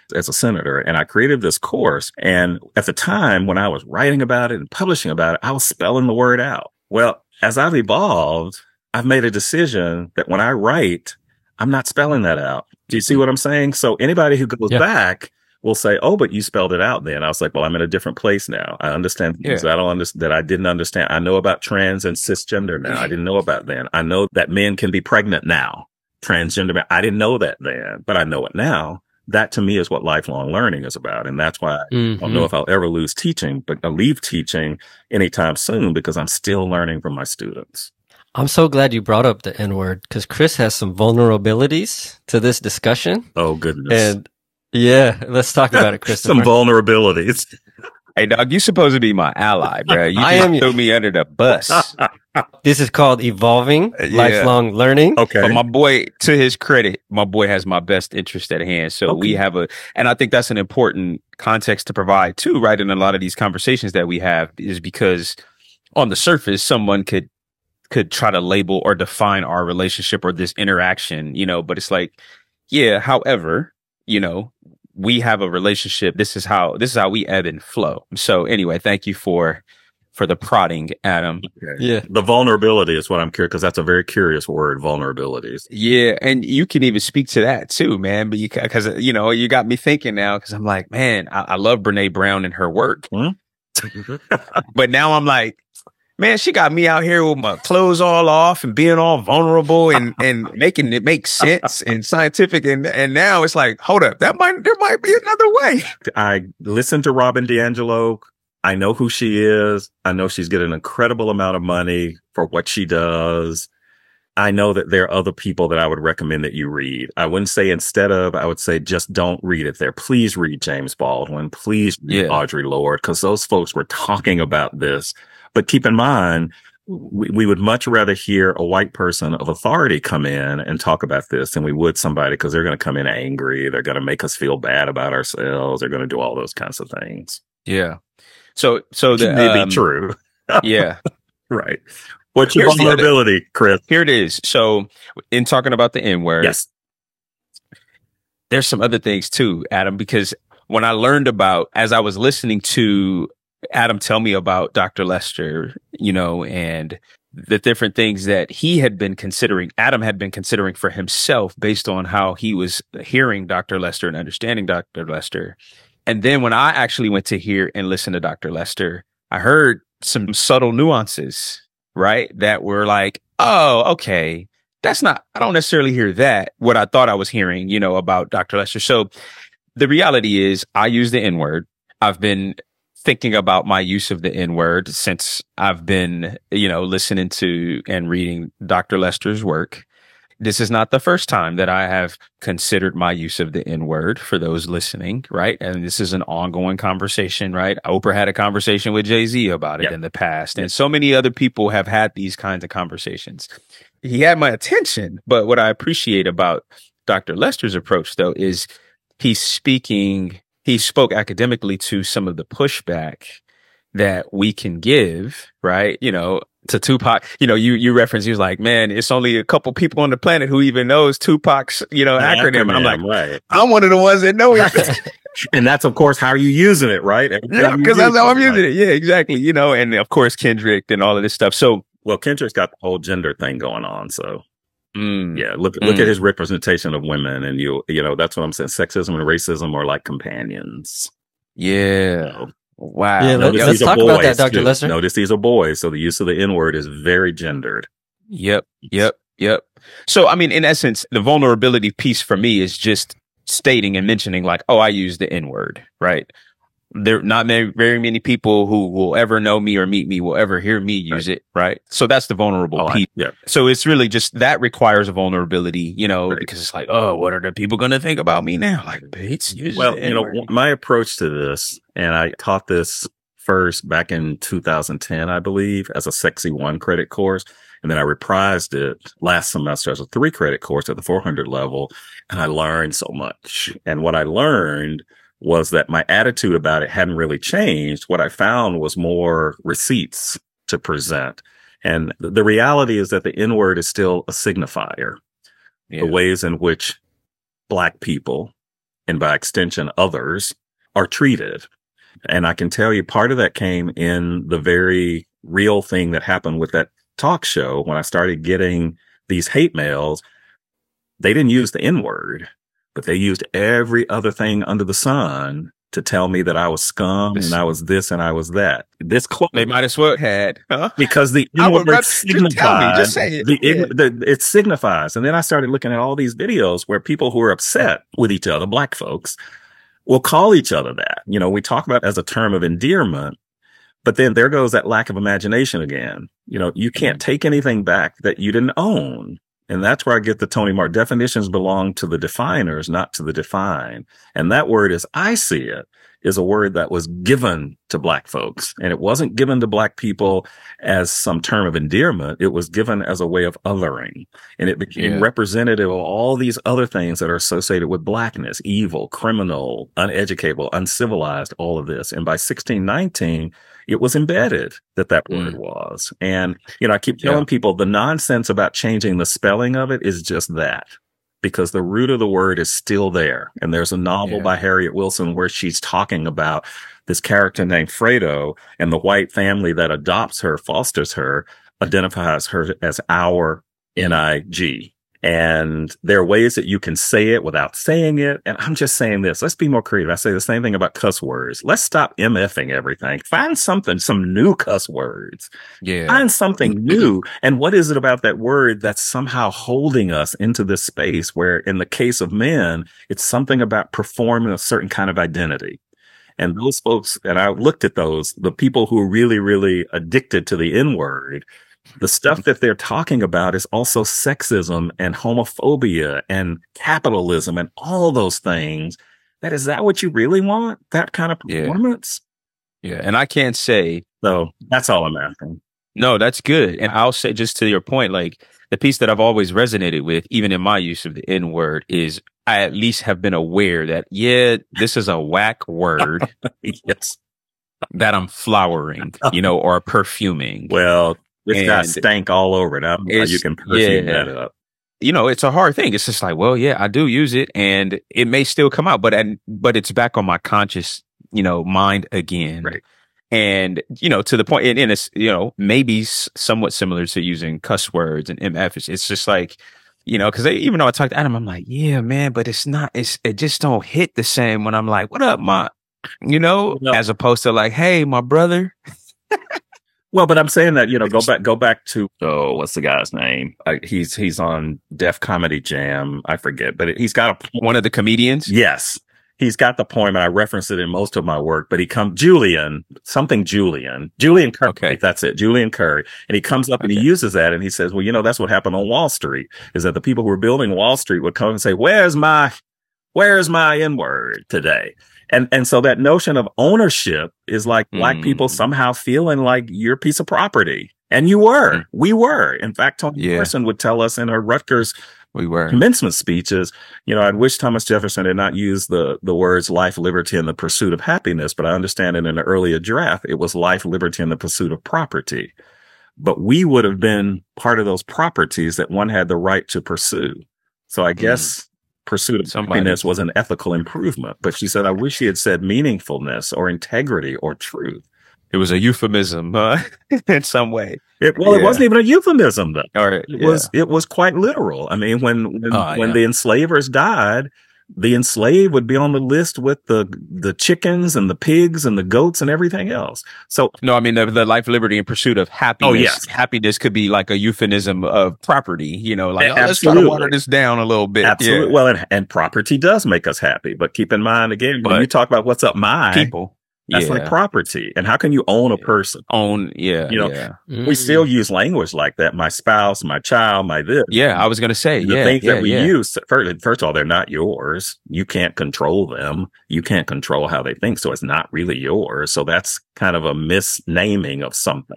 as a senator. And I created this course. And at the time when I was writing about it and publishing about it, I was spelling the word out. Well, as I've evolved, I've made a decision that when I write, I'm not spelling that out. Do you see what I'm saying? So anybody who goes back will say, "Oh, but you spelled it out then." I was like, "Well, I'm in a different place now. I understand things that I don't understand, that I didn't understand. I know about trans and cisgender now. I didn't know about then. I know that men can be pregnant now. Transgender men. I didn't know that then, but I know it now." That to me is what lifelong learning is about. And that's why I don't know if I'll ever leave teaching anytime soon, because I'm still learning from my students. I'm so glad you brought up the N-word, because Chris has some vulnerabilities to this discussion. Oh, goodness. And yeah, let's talk about it, Christopher. Some vulnerabilities. Hey, dog, you supposed to be my ally, bro. You just threw me under the bus. This is called evolving, lifelong learning. Okay. But my boy, to his credit, my boy has my best interest at hand. So we have and I think that's an important context to provide too, right? In a lot of these conversations that we have, is because on the surface, someone could try to label or define our relationship or this interaction, but it's like, however, we have a relationship. This is how we ebb and flow. So anyway, thank you for the prodding, Adam. Okay. Yeah. The vulnerability is what I'm curious, because that's a very curious word, vulnerabilities. Yeah. And you can even speak to that too, man. But you got me thinking now, because I'm like, man, I love Brene Brown and her work. But now I'm like, man, she got me out here with my clothes all off and being all vulnerable and making it make sense and scientific. And now it's like, hold up, there might be another way. I listened to Robin DiAngelo. I know who she is. I know she's getting an incredible amount of money for what she does. I know that there are other people that I would recommend that you read. I wouldn't say I would say just don't read it there. Please read James Baldwin. Please read Audre Lorde, because those folks were talking about this. But keep in mind, we would much rather hear a white person of authority come in and talk about this than we would somebody, because they're going to come in angry. They're going to make us feel bad about ourselves. They're going to do all those kinds of things. Yeah. So that may be true. Yeah. Right. What's your vulnerability, Chris? Here it is. So in talking about the N-word, yes, there's some other things too, Adam, because when I learned as I was listening to Adam tell me about Dr. Lester, and the different things that Adam had been considering for himself based on how he was hearing Dr. Lester and understanding Dr. Lester. And then when I actually went to hear and listen to Dr. Lester, I heard some subtle nuances, right? That were like, oh, okay, I don't necessarily hear that, what I thought I was hearing, about Dr. Lester. So the reality is I use the N-word. I've been thinking about my use of the N-word since I've been, listening to and reading Dr. Lester's work. This is not the first time that I have considered my use of the N-word, for those listening, right? And this is an ongoing conversation, right? Oprah had a conversation with Jay-Z about it in the past, and so many other people have had these kinds of conversations. He had my attention, but what I appreciate about Dr. Lester's approach, though, is he spoke academically to some of the pushback that we can give, right? To Tupac, you referenced, he was like, man, it's only a couple people on the planet who even knows Tupac's, acronym. And I'm like, right. I'm one of the ones that know it. And that's, of course, how are you using it, right? Because that's how I'm using it. Yeah, exactly. And of course, Kendrick and all of this stuff. So, well, Kendrick's got the whole gender thing going on. So, look at his representation of women, and that's what I'm saying. Sexism and racism are like companions. Yeah. Wow. Yeah, let's talk about that, Dr. Lester. Notice these are boys, so the use of the N-word is very gendered. Yep. So, I mean, in essence, the vulnerability piece for me is just stating and mentioning like, oh, I use the N-word, right? There are not very many people who will ever know me or meet me will ever hear me use it, right? So that's the vulnerable piece. So it's really just that requires a vulnerability, because it's like, oh, what are the people going to think about me now? Like, Bates uses the N-word. My approach to this, and I taught this first back in 2010, I believe, as a Sexy 1 credit course. And then I reprised it last semester as a 3 credit course at the 400 level. And I learned so much. And what I learned was that my attitude about it hadn't really changed. What I found was more receipts to present. And the reality is that the N-word is still a signifier. The ways in which Black people and by extension, others, are treated. And I can tell you part of that came in the very real thing that happened with that talk show. When I started getting these hate mails, they didn't use the N-word, but they used every other thing under the sun to tell me that I was scum and I was this and I was that. This quote, They might as well had, huh? because the I would N-word rather just tell me, signifies, just say it. it signifies. And then I started looking at all these videos where people who are upset with each other, black folks, will call each other that. You know, we talk about it as a term of endearment, but then there goes that lack of imagination again. You know, you can't take anything back that you didn't own. And that's where I get the Tony Mark. Definitions belong to the definers, not to the defined. And that word, as I see it, is a word that was given to black folks. And it wasn't given to black people as some term of endearment. It was given as a way of othering. And it became representative of all these other things that are associated with blackness, evil, criminal, uneducable, uncivilized, all of this. And by 1619, it was embedded that word was. And, you know, I keep telling people the nonsense about changing the spelling of it is just that. Because the root of the word is still there. And there's a novel by Harriet Wilson where she's talking about this character named Fredo, and the white family that adopts her, fosters her, identifies her as our NIG. And there are ways that you can say it without saying it. And I'm just saying this. Let's be more creative. I say the same thing about cuss words. Let's stop MFing everything. Find something, some new cuss words. Yeah. Find something new. And what is it about that word that's somehow holding us into this space where, in the case of men, it's something about performing a certain kind of identity. And those folks, and I looked at those, the people who are really, really addicted to the N-word, the stuff that they're talking about is also sexism and homophobia and capitalism and all those things. Is that what you really want? That kind of performance? Yeah. And I can't say. So that's all I'm asking. No, that's good. And I'll say, just to your point, like, the piece that I've always resonated with, even in my use of the N-word, is I at least have been aware that, this is a whack word. Yes. That I'm flowering, you know, or perfuming. Well, this guy stank all over it. I don't know how you can perfume that up. You know, it's a hard thing. It's just like, well, yeah, I do use it, and it may still come out, but it's back on my conscious, you know, mind again. Right. And, you know, to the point, and it's, you know, maybe somewhat similar to using cuss words and MF. It's just like, you know, because even though I talked to Adam, I'm like, yeah, man, but it just don't hit the same when I'm like, what up, ma? You know, as opposed to like, hey, my brother. Well, but I'm saying that, you know, go back to, what's the guy's name? He's on Def Comedy Jam. I forget, but he's got one of the comedians. Yes. He's got the poem, and I reference it in most of my work, but Julian Curry. Okay. That's it. Julian Curry. And he comes up and he uses that, and he says, well, you know, that's what happened on Wall Street, is that the people who were building Wall Street would come and say, where's my N-word today? And so that notion of ownership is like black people somehow feeling like you're a piece of property. And you were. We were. In fact, Toni Morrison would tell us in her Rutgers commencement speeches, you know, I'd wish Thomas Jefferson had not used the words life, liberty, and the pursuit of happiness, but I understand in an earlier draft, it was life, liberty, and the pursuit of property. But we would have been part of those properties that one had the right to pursue. So I guess pursuit of happiness was an ethical improvement. But she said, I wish she had said meaningfulness or integrity or truth. It was a euphemism in some way. It wasn't even a euphemism, though. It It was quite literal. I mean, when the enslavers died, the enslaved would be on the list with the chickens and the pigs and the goats and everything else. So no, I mean the life, liberty, and pursuit of happiness. Oh, yes. Happiness could be like a euphemism of property. You know, like let's try to water this down a little bit. Absolutely. Yeah. Well, and property does make us happy, but keep in mind again when you talk about what's up my people. That's like property. And how can you own a person? You know, we still use language like that. My spouse, my child, my this. Yeah, I was going to say, the things that we use, first of all, they're not yours. You can't control them. You can't control how they think. So it's not really yours. So that's kind of a misnaming of something.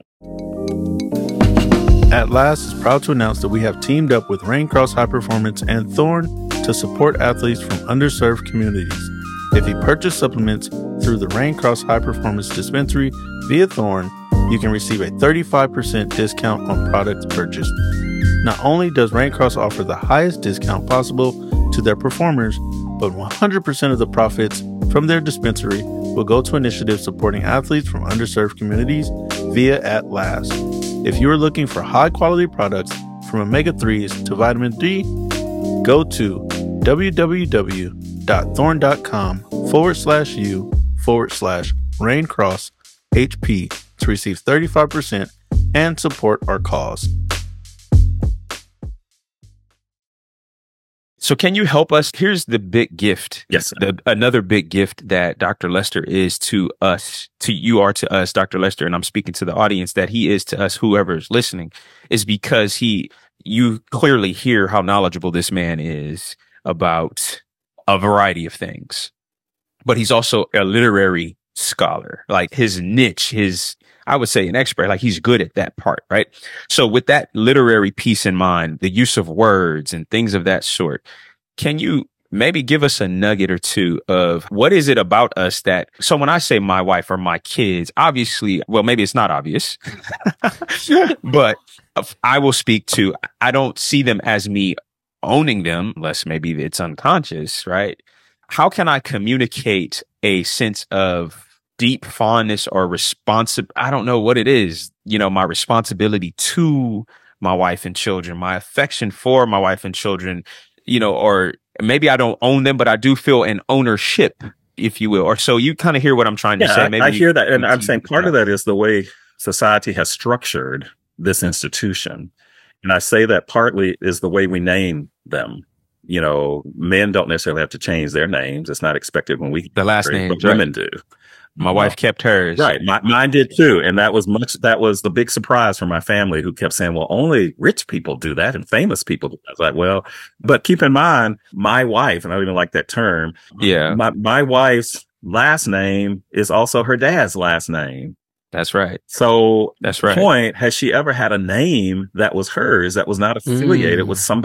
At Last is proud to announce that we have teamed up with Raincross High Performance and Thorn to support athletes from underserved communities. If you purchase supplements through the Raincross High Performance Dispensary via Thorn, you can receive a 35% discount on products purchased. Not only does Raincross offer the highest discount possible to their performers, but 100% of the profits from their dispensary will go to initiatives supporting athletes from underserved communities via At Last. If you are looking for high-quality products from omega-3s to vitamin D, go to www.thorn.com/u/RaincrossHP to receive 35% and support our cause. So can you help us? Here's the big gift. Yes. Another big gift that Dr. Lester is to us, you are to us, Dr. Lester, and I'm speaking to the audience, that he is to us, whoever's listening, is because you clearly hear how knowledgeable this man is about a variety of things. But he's also a literary scholar. Like his niche, I would say an expert, like he's good at that part, right? So with that literary piece in mind, the use of words and things of that sort, can you maybe give us a nugget or two of what is it about us that, so when I say my wife or my kids, obviously, well, maybe it's not obvious, but I will speak to, I don't see them as me owning them, unless maybe it's unconscious, right? How can I communicate a sense of deep fondness or I don't know what it is, my responsibility to my wife and children, my affection for my wife and children, or maybe I don't own them, but I do feel an ownership, if you will. Or so you kind of hear what I'm trying to say. Maybe I hear that. And I'm saying part of that is the way society has structured this institution. And I say that partly is the way we name them. Men don't necessarily have to change their names. It's not expected when we the last name, but women do. My wife kept hers. Right. Mine did too. And that was the big surprise for my family, who kept saying, well, only rich people do that and famous people do that. I was like, well, but keep in mind, my wife, and I don't even like that term. Yeah. My wife's last name is also her dad's last name. That's right. So that's right. Point, has she ever had a name that was hers, that was not affiliated with some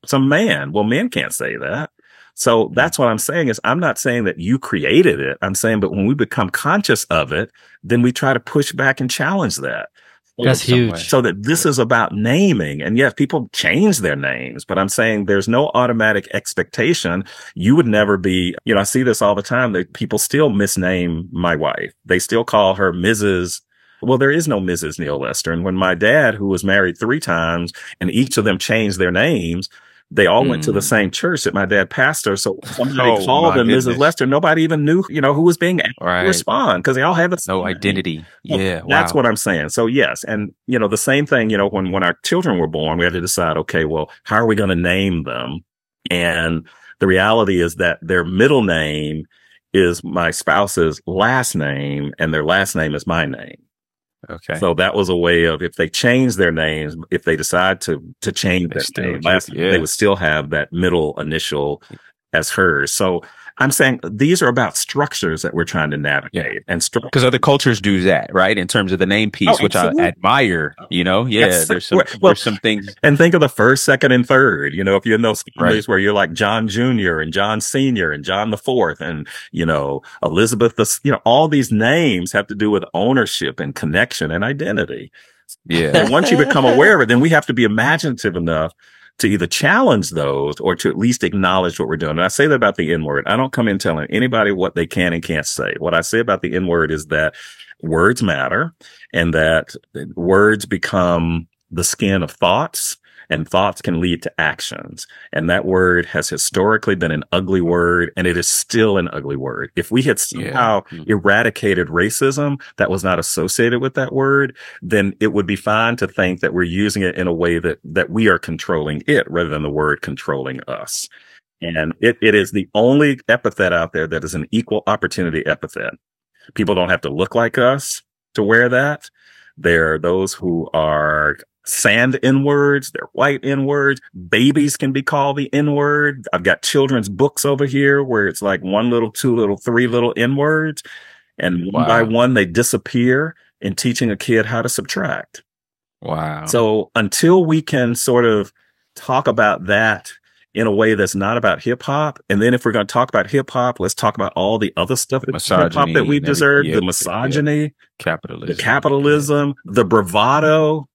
man? Well, men can't say that. So that's what I'm saying is I'm not saying that you created it. I'm saying, but when we become conscious of it, then we try to push back and challenge that. That's huge. So that this is about naming. And yes, people change their names, but I'm saying there's no automatic expectation. You would never be, I see this all the time, that people still misname my wife. They still call her Mrs. Well, there is no Mrs. Neal Lester. And when my dad, who was married 3 times, and each of them changed their names, they all went to the same church that my dad pastored. So somebody called them Mrs. Lester. Nobody even knew, who was being asked to respond, because they all had the same identity. Yeah. That's what I'm saying. So yes. And, the same thing, when our children were born, we had to decide, okay, well, how are we going to name them? And the reality is that their middle name is my spouse's last name, and their last name is my name. Okay. So that was a way of, if they change their names, if they decide to change their name, they would still have that middle initial as hers. So I'm saying these are about structures that we're trying to navigate, and because other cultures do that, right? In terms of the name piece, which I admire, there's some things. And think of the first, second, and third, if you're in those families where you're like John Jr. and John Sr. and John the Fourth and, Elizabeth, all these names have to do with ownership and connection and identity. Yeah. And once you become aware of it, then we have to be imaginative enough to either challenge those or to at least acknowledge what we're doing. And I say that about the N-word. I don't come in telling anybody what they can and can't say. What I say about the N-word is that words matter, and that words become the skin of thoughts, and thoughts can lead to actions. And that word has historically been an ugly word, and it is still an ugly word. If we had somehow eradicated racism that was not associated with that word, then it would be fine to think that we're using it in a way that we are controlling it rather than the word controlling us. And it is the only epithet out there that is an equal opportunity epithet. People don't have to look like us to wear that. There are those who are sand N-words, they're white N-words. Babies can be called the N-word. I've got children's books over here where it's like 1 little, 2 little, 3 little N-words. And one by one, they disappear in teaching a kid how to subtract. Wow. So until we can sort of talk about that in a way that's not about hip hop, and then if we're going to talk about hip hop, let's talk about all the other stuff hip hop that we deserve, the misogyny, capitalism, the capitalism, the bravado,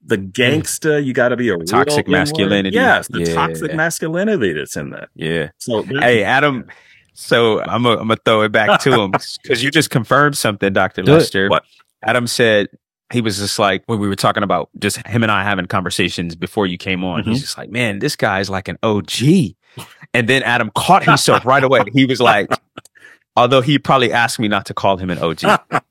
the gangsta, you got to be a Toxic real masculinity. Yes, the Yeah. toxic masculinity that's in that. Yeah. So Hey, Adam. So I'm gonna throw it back to him because you just confirmed something, Dr. Do it. Lester. What? Adam said he was just like, when we were talking about just him and I having conversations before you came on, he's just like, man, this guy's like an OG. And then Adam caught himself right away. He was like, although he probably asked me not to call him an OG,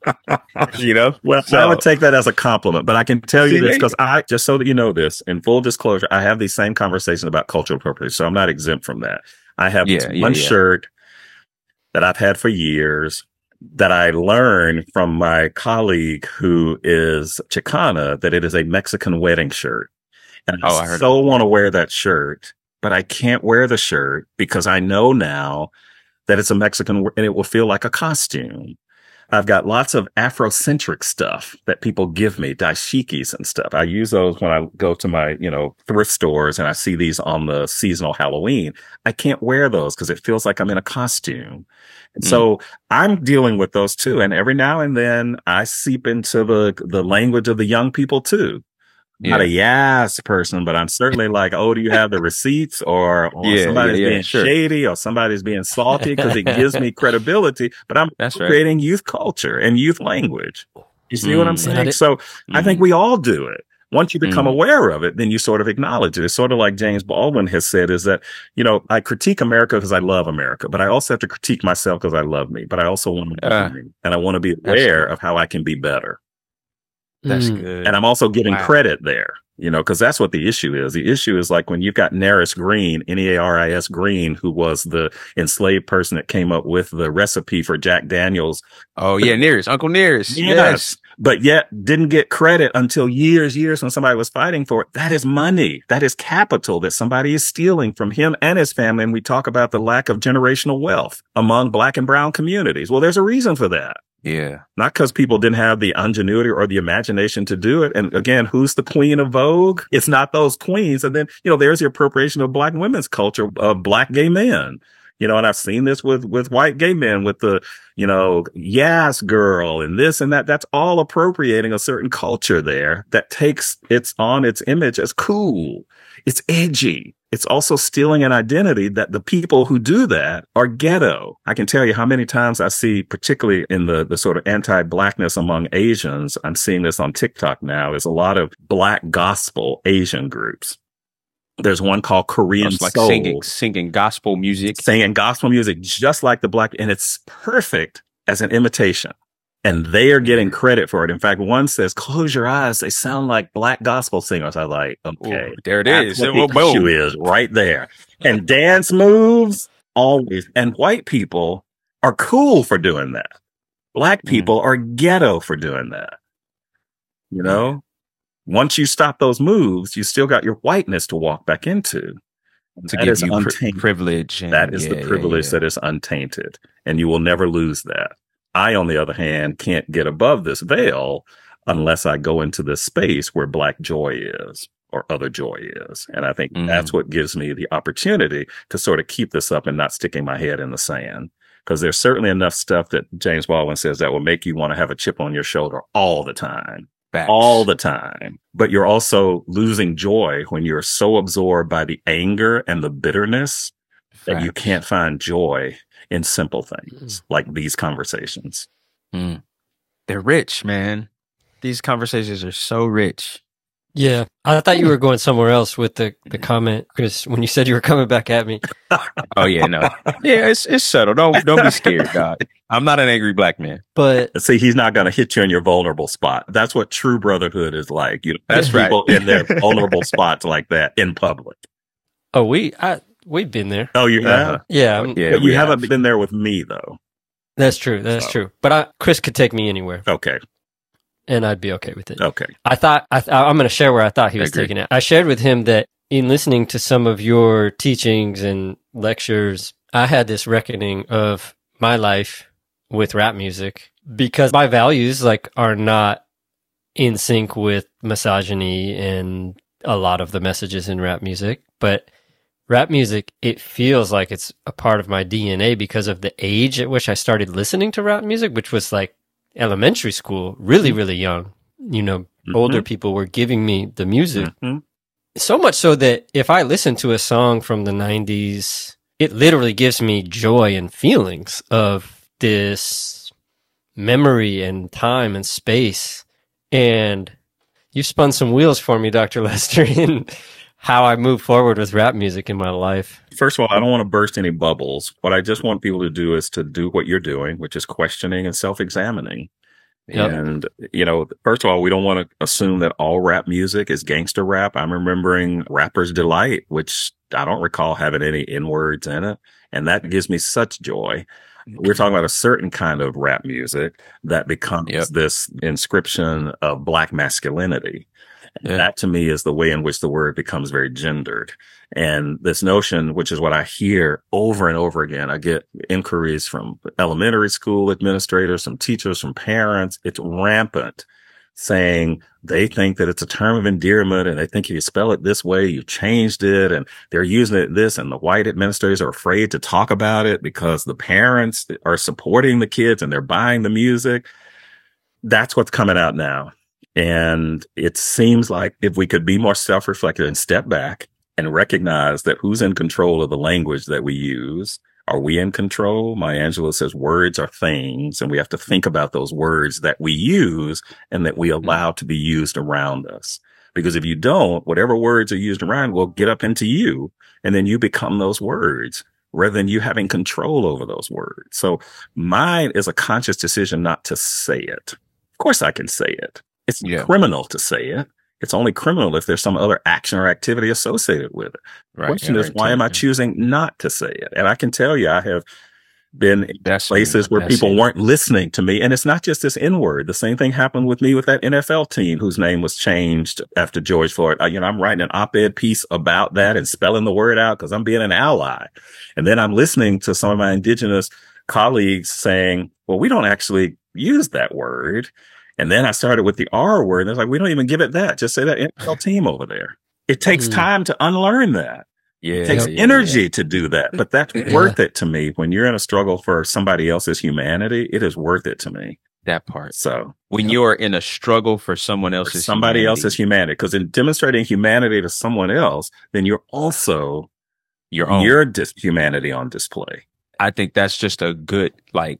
you know? Well, So- I would take that as a compliment, but I can tell you See, this because just so that you know this, in full disclosure, I have these same conversations about cultural appropriation, so I'm not exempt from that. I have this one shirt that I've had for years that I learned from my colleague who is Chicana that it is a Mexican wedding shirt. And I I heard so want to wear that shirt, but I can't wear the shirt because I know now that it's a Mexican and it will feel like a costume. I've got lots of Afrocentric stuff that people give me, dashikis and stuff. I use those when I go to my, thrift stores and I see these on the seasonal Halloween. I can't wear those because it feels like I'm in a costume. And so I'm dealing with those too. And every now and then I seep into the language of the young people too. Not a yes person, but I'm certainly like, oh, do you have the receipts or somebody's being shady or somebody's being salty because it gives me credibility, but I'm creating youth culture and youth language. You see what I'm saying? So I think we all do it. Once you become aware of it, then you sort of acknowledge it. It's sort of like James Baldwin has said is that, I critique America because I love America, but I also have to critique myself because I love me, but I also want to be me and I want to be aware of how I can be better. That's good. And I'm also giving credit there, because that's what the issue is. The issue is like when you've got Nearis Green, Nearis Green, who was the enslaved person that came up with the recipe for Jack Daniels. Oh, yeah, Nearis, Uncle Nearis. Yes. But yet didn't get credit until years when somebody was fighting for it. That is money. That is capital that somebody is stealing from him and his family. And we talk about the lack of generational wealth among Black and brown communities. Well, there's a reason for that. Yeah. Not because people didn't have the ingenuity or the imagination to do it. And again, who's the queen of Vogue? It's not those queens. And then, there's the appropriation of Black women's culture of Black gay men. And I've seen this with white gay men with the, yes girl and this and that. That's all appropriating a certain culture there that takes its image as cool. It's edgy. It's also stealing an identity that the people who do that are ghetto. I can tell you how many times I see, particularly in the sort of anti-Blackness among Asians, I'm seeing this on TikTok now, is a lot of Black gospel Asian groups. There's one called Korean Soul. Singing gospel music. Singing gospel music just like the Black, and it's perfect as an imitation. And they are getting credit for it. In fact, one says, close your eyes. They sound like Black gospel singers. I like, okay. Ooh, there it is. That's what the issue is right there. And dance moves always. And white people are cool for doing that. Black people are ghetto for doing that. Once you stop those moves, you still got your whiteness to walk back into. To give you untainted privilege. That is the privilege that is untainted. And you will never lose that. I, on the other hand, can't get above this veil unless I go into this space where Black joy is or other joy is. And I think that's what gives me the opportunity to sort of keep this up and not sticking my head in the sand. Because there's certainly enough stuff that James Baldwin says that will make you want to have a chip on your shoulder all the time. Facts. All the time. But you're also losing joy when you're so absorbed by the anger and the bitterness that you can't find joy in simple things like these conversations. They're rich, man. These conversations are so rich. Yeah. I thought you were going somewhere else with the comment, Chris, when you said you were coming back at me. Oh, yeah, no. Yeah, it's subtle. Don't be scared, God. I'm not an angry Black man. But see, he's not going to hit you in your vulnerable spot. That's what true brotherhood is like. That's people in their vulnerable spots like that in public. Oh, we've been there. Oh, you have? Yeah. But you haven't been there with me, though. That's true. That's true. But Chris could take me anywhere. Okay. And I'd be okay with it. Okay. I'm going to share where I thought he was taking it. I shared with him that in listening to some of your teachings and lectures, I had this reckoning of my life with rap music because my values are not in sync with misogyny and a lot of the messages in rap music. But rap music, it feels like it's a part of my DNA because of the age at which I started listening to rap music, which was like elementary school, really, really young, older people were giving me the music. Mm-hmm. So much so that if I listen to a song from the 90s, it literally gives me joy and feelings of this memory and time and space. And you spun some wheels for me, Dr. Lester, in how I move forward with rap music in my life. First of all, I don't want to burst any bubbles. What I just want people to do is to do what you're doing, which is questioning and self-examining. Yep. And, first of all, we don't want to assume that all rap music is gangster rap. I'm remembering Rapper's Delight, which I don't recall having any N-words in it. And that gives me such joy. We're talking about a certain kind of rap music that becomes this inscription of Black masculinity. And that to me is the way in which the word becomes very gendered. And this notion, which is what I hear over and over again, I get inquiries from elementary school administrators, from teachers, from parents. It's rampant, saying they think that it's a term of endearment and they think if you spell it this way, you changed it, and they're using it this, and the white administrators are afraid to talk about it because the parents are supporting the kids and they're buying the music. That's what's coming out now. And it seems like if we could be more self-reflective and step back and recognize that who's in control of the language that we use. Are we in control? Maya Angelou says words are things, and we have to think about those words that we use and that we allow to be used around us. Because if you don't, whatever words are used around will get up into you, and then you become those words rather than you having control over those words. So mine is a conscious decision not to say it. Of course I can say it. It's criminal to say it. It's only criminal if there's some other action or activity associated with it. The question is, why am I choosing not to say it? And I can tell you, I have been in places where people weren't listening to me. And it's not just this N-word. The same thing happened with me with that NFL team whose name was changed after George Floyd. I'm writing an op-ed piece about that and spelling the word out because I'm being an ally. And then I'm listening to some of my indigenous colleagues saying, well, we don't actually use that word. And then I started with the R word, and it's like, we don't even give it that. Just say that NFL team over there. It takes time to unlearn that. It takes energy to do that. But that's worth it to me. When you're in a struggle for somebody else's humanity, it is worth it to me. That part. So when you're in a struggle for someone else's else's humanity, because in demonstrating humanity to someone else, then you're also your humanity on display. I think that's just a good,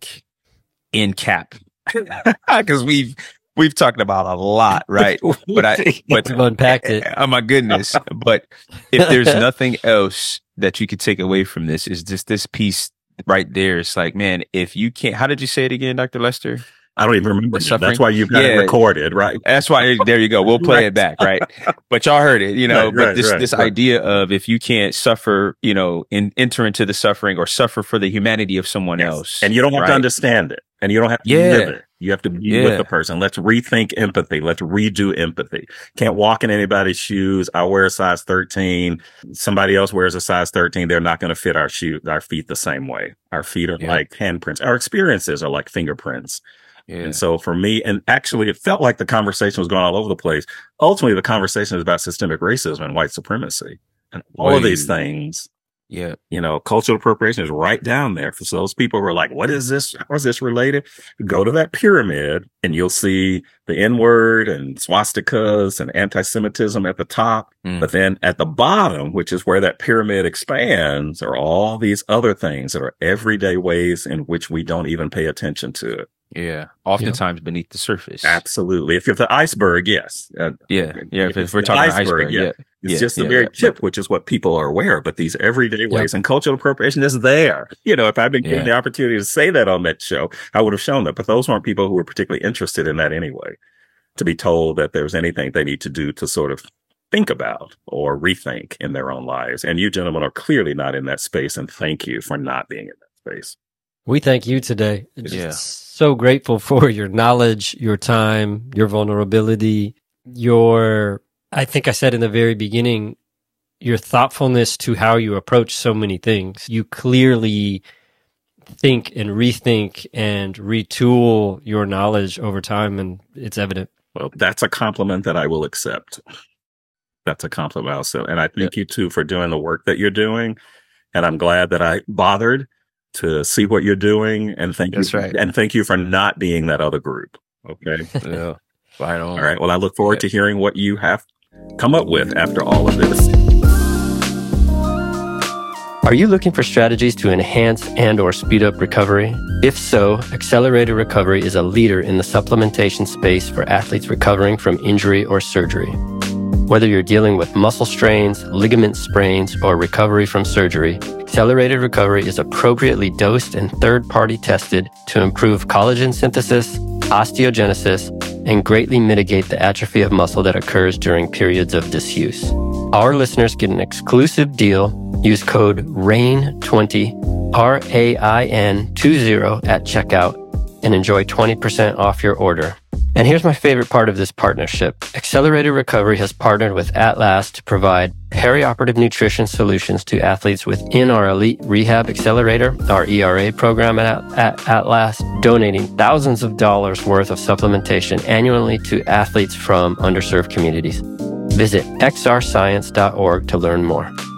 end cap. Because we've talked about a lot, right? But we've unpacked it. Oh my goodness! But if there's nothing else that you could take away from this, is just this piece right there. It's like, man, if you can't, how did you say it again, Dr. Lester? I don't even remember. That's why you've got it recorded, right? That's why. There you go. We'll play it back, right? But y'all heard it, But this idea of if you can't suffer, enter into the suffering or suffer for the humanity of someone else, and you don't have to understand it, and you don't have to live it. You have to be with the person. Let's rethink empathy. Let's redo empathy. Can't walk in anybody's shoes. I wear a size 13. Somebody else wears a size 13. They're not going to fit our feet the same way. Our feet are like handprints. Our experiences are like fingerprints. And so for me, and actually it felt like the conversation was going all over the place. Ultimately, the conversation is about systemic racism and white supremacy and all of these things. Yeah. Cultural appropriation is right down there. For those people who are like, what is this? How is this related? Go to that pyramid and you'll see the N-word and swastikas and anti-Semitism at the top. But then at the bottom, which is where that pyramid expands, are all these other things that are everyday ways in which we don't even pay attention to it. Yeah. Oftentimes beneath the surface. Absolutely. If you're the iceberg, yes. If we're talking iceberg, it's just the very tip, which is what people are aware of. But these everyday ways and cultural appropriation is there. If I'd been given the opportunity to say that on that show, I would have shown that. But those weren't people who were particularly interested in that anyway, to be told that there's anything they need to do to sort of think about or rethink in their own lives. And you gentlemen are clearly not in that space. And thank you for not being in that space. We thank you today. So grateful for your knowledge, your time, your vulnerability, I think I said in the very beginning, your thoughtfulness to how you approach so many things. You clearly think and rethink and retool your knowledge over time, and it's evident. Well, that's a compliment that I will accept. That's a compliment also. And I thank you too for doing the work that you're doing. And I'm glad that I bothered to see what you're doing, and thank you. Right. And thank you for not being that other group. Okay. Right on. All right. Well, I look forward to hearing what you have come up with after all of this. Are you looking for strategies to enhance and/or speed up recovery? If so, Accelerated Recovery is a leader in the supplementation space for athletes recovering from injury or surgery. Whether you're dealing with muscle strains, ligament sprains, or recovery from surgery, Accelerated Recovery is appropriately dosed and third-party tested to improve collagen synthesis, osteogenesis, and greatly mitigate the atrophy of muscle that occurs during periods of disuse. Our listeners get an exclusive deal. Use code RAIN20, RAIN20 at checkout and enjoy 20% off your order. And here's my favorite part of this partnership. Accelerated Recovery has partnered with At-Last to provide perioperative nutrition solutions to athletes within our Elite Rehab Accelerator, our ERA program at At-Last, donating thousands of dollars worth of supplementation annually to athletes from underserved communities. Visit xrscience.org to learn more.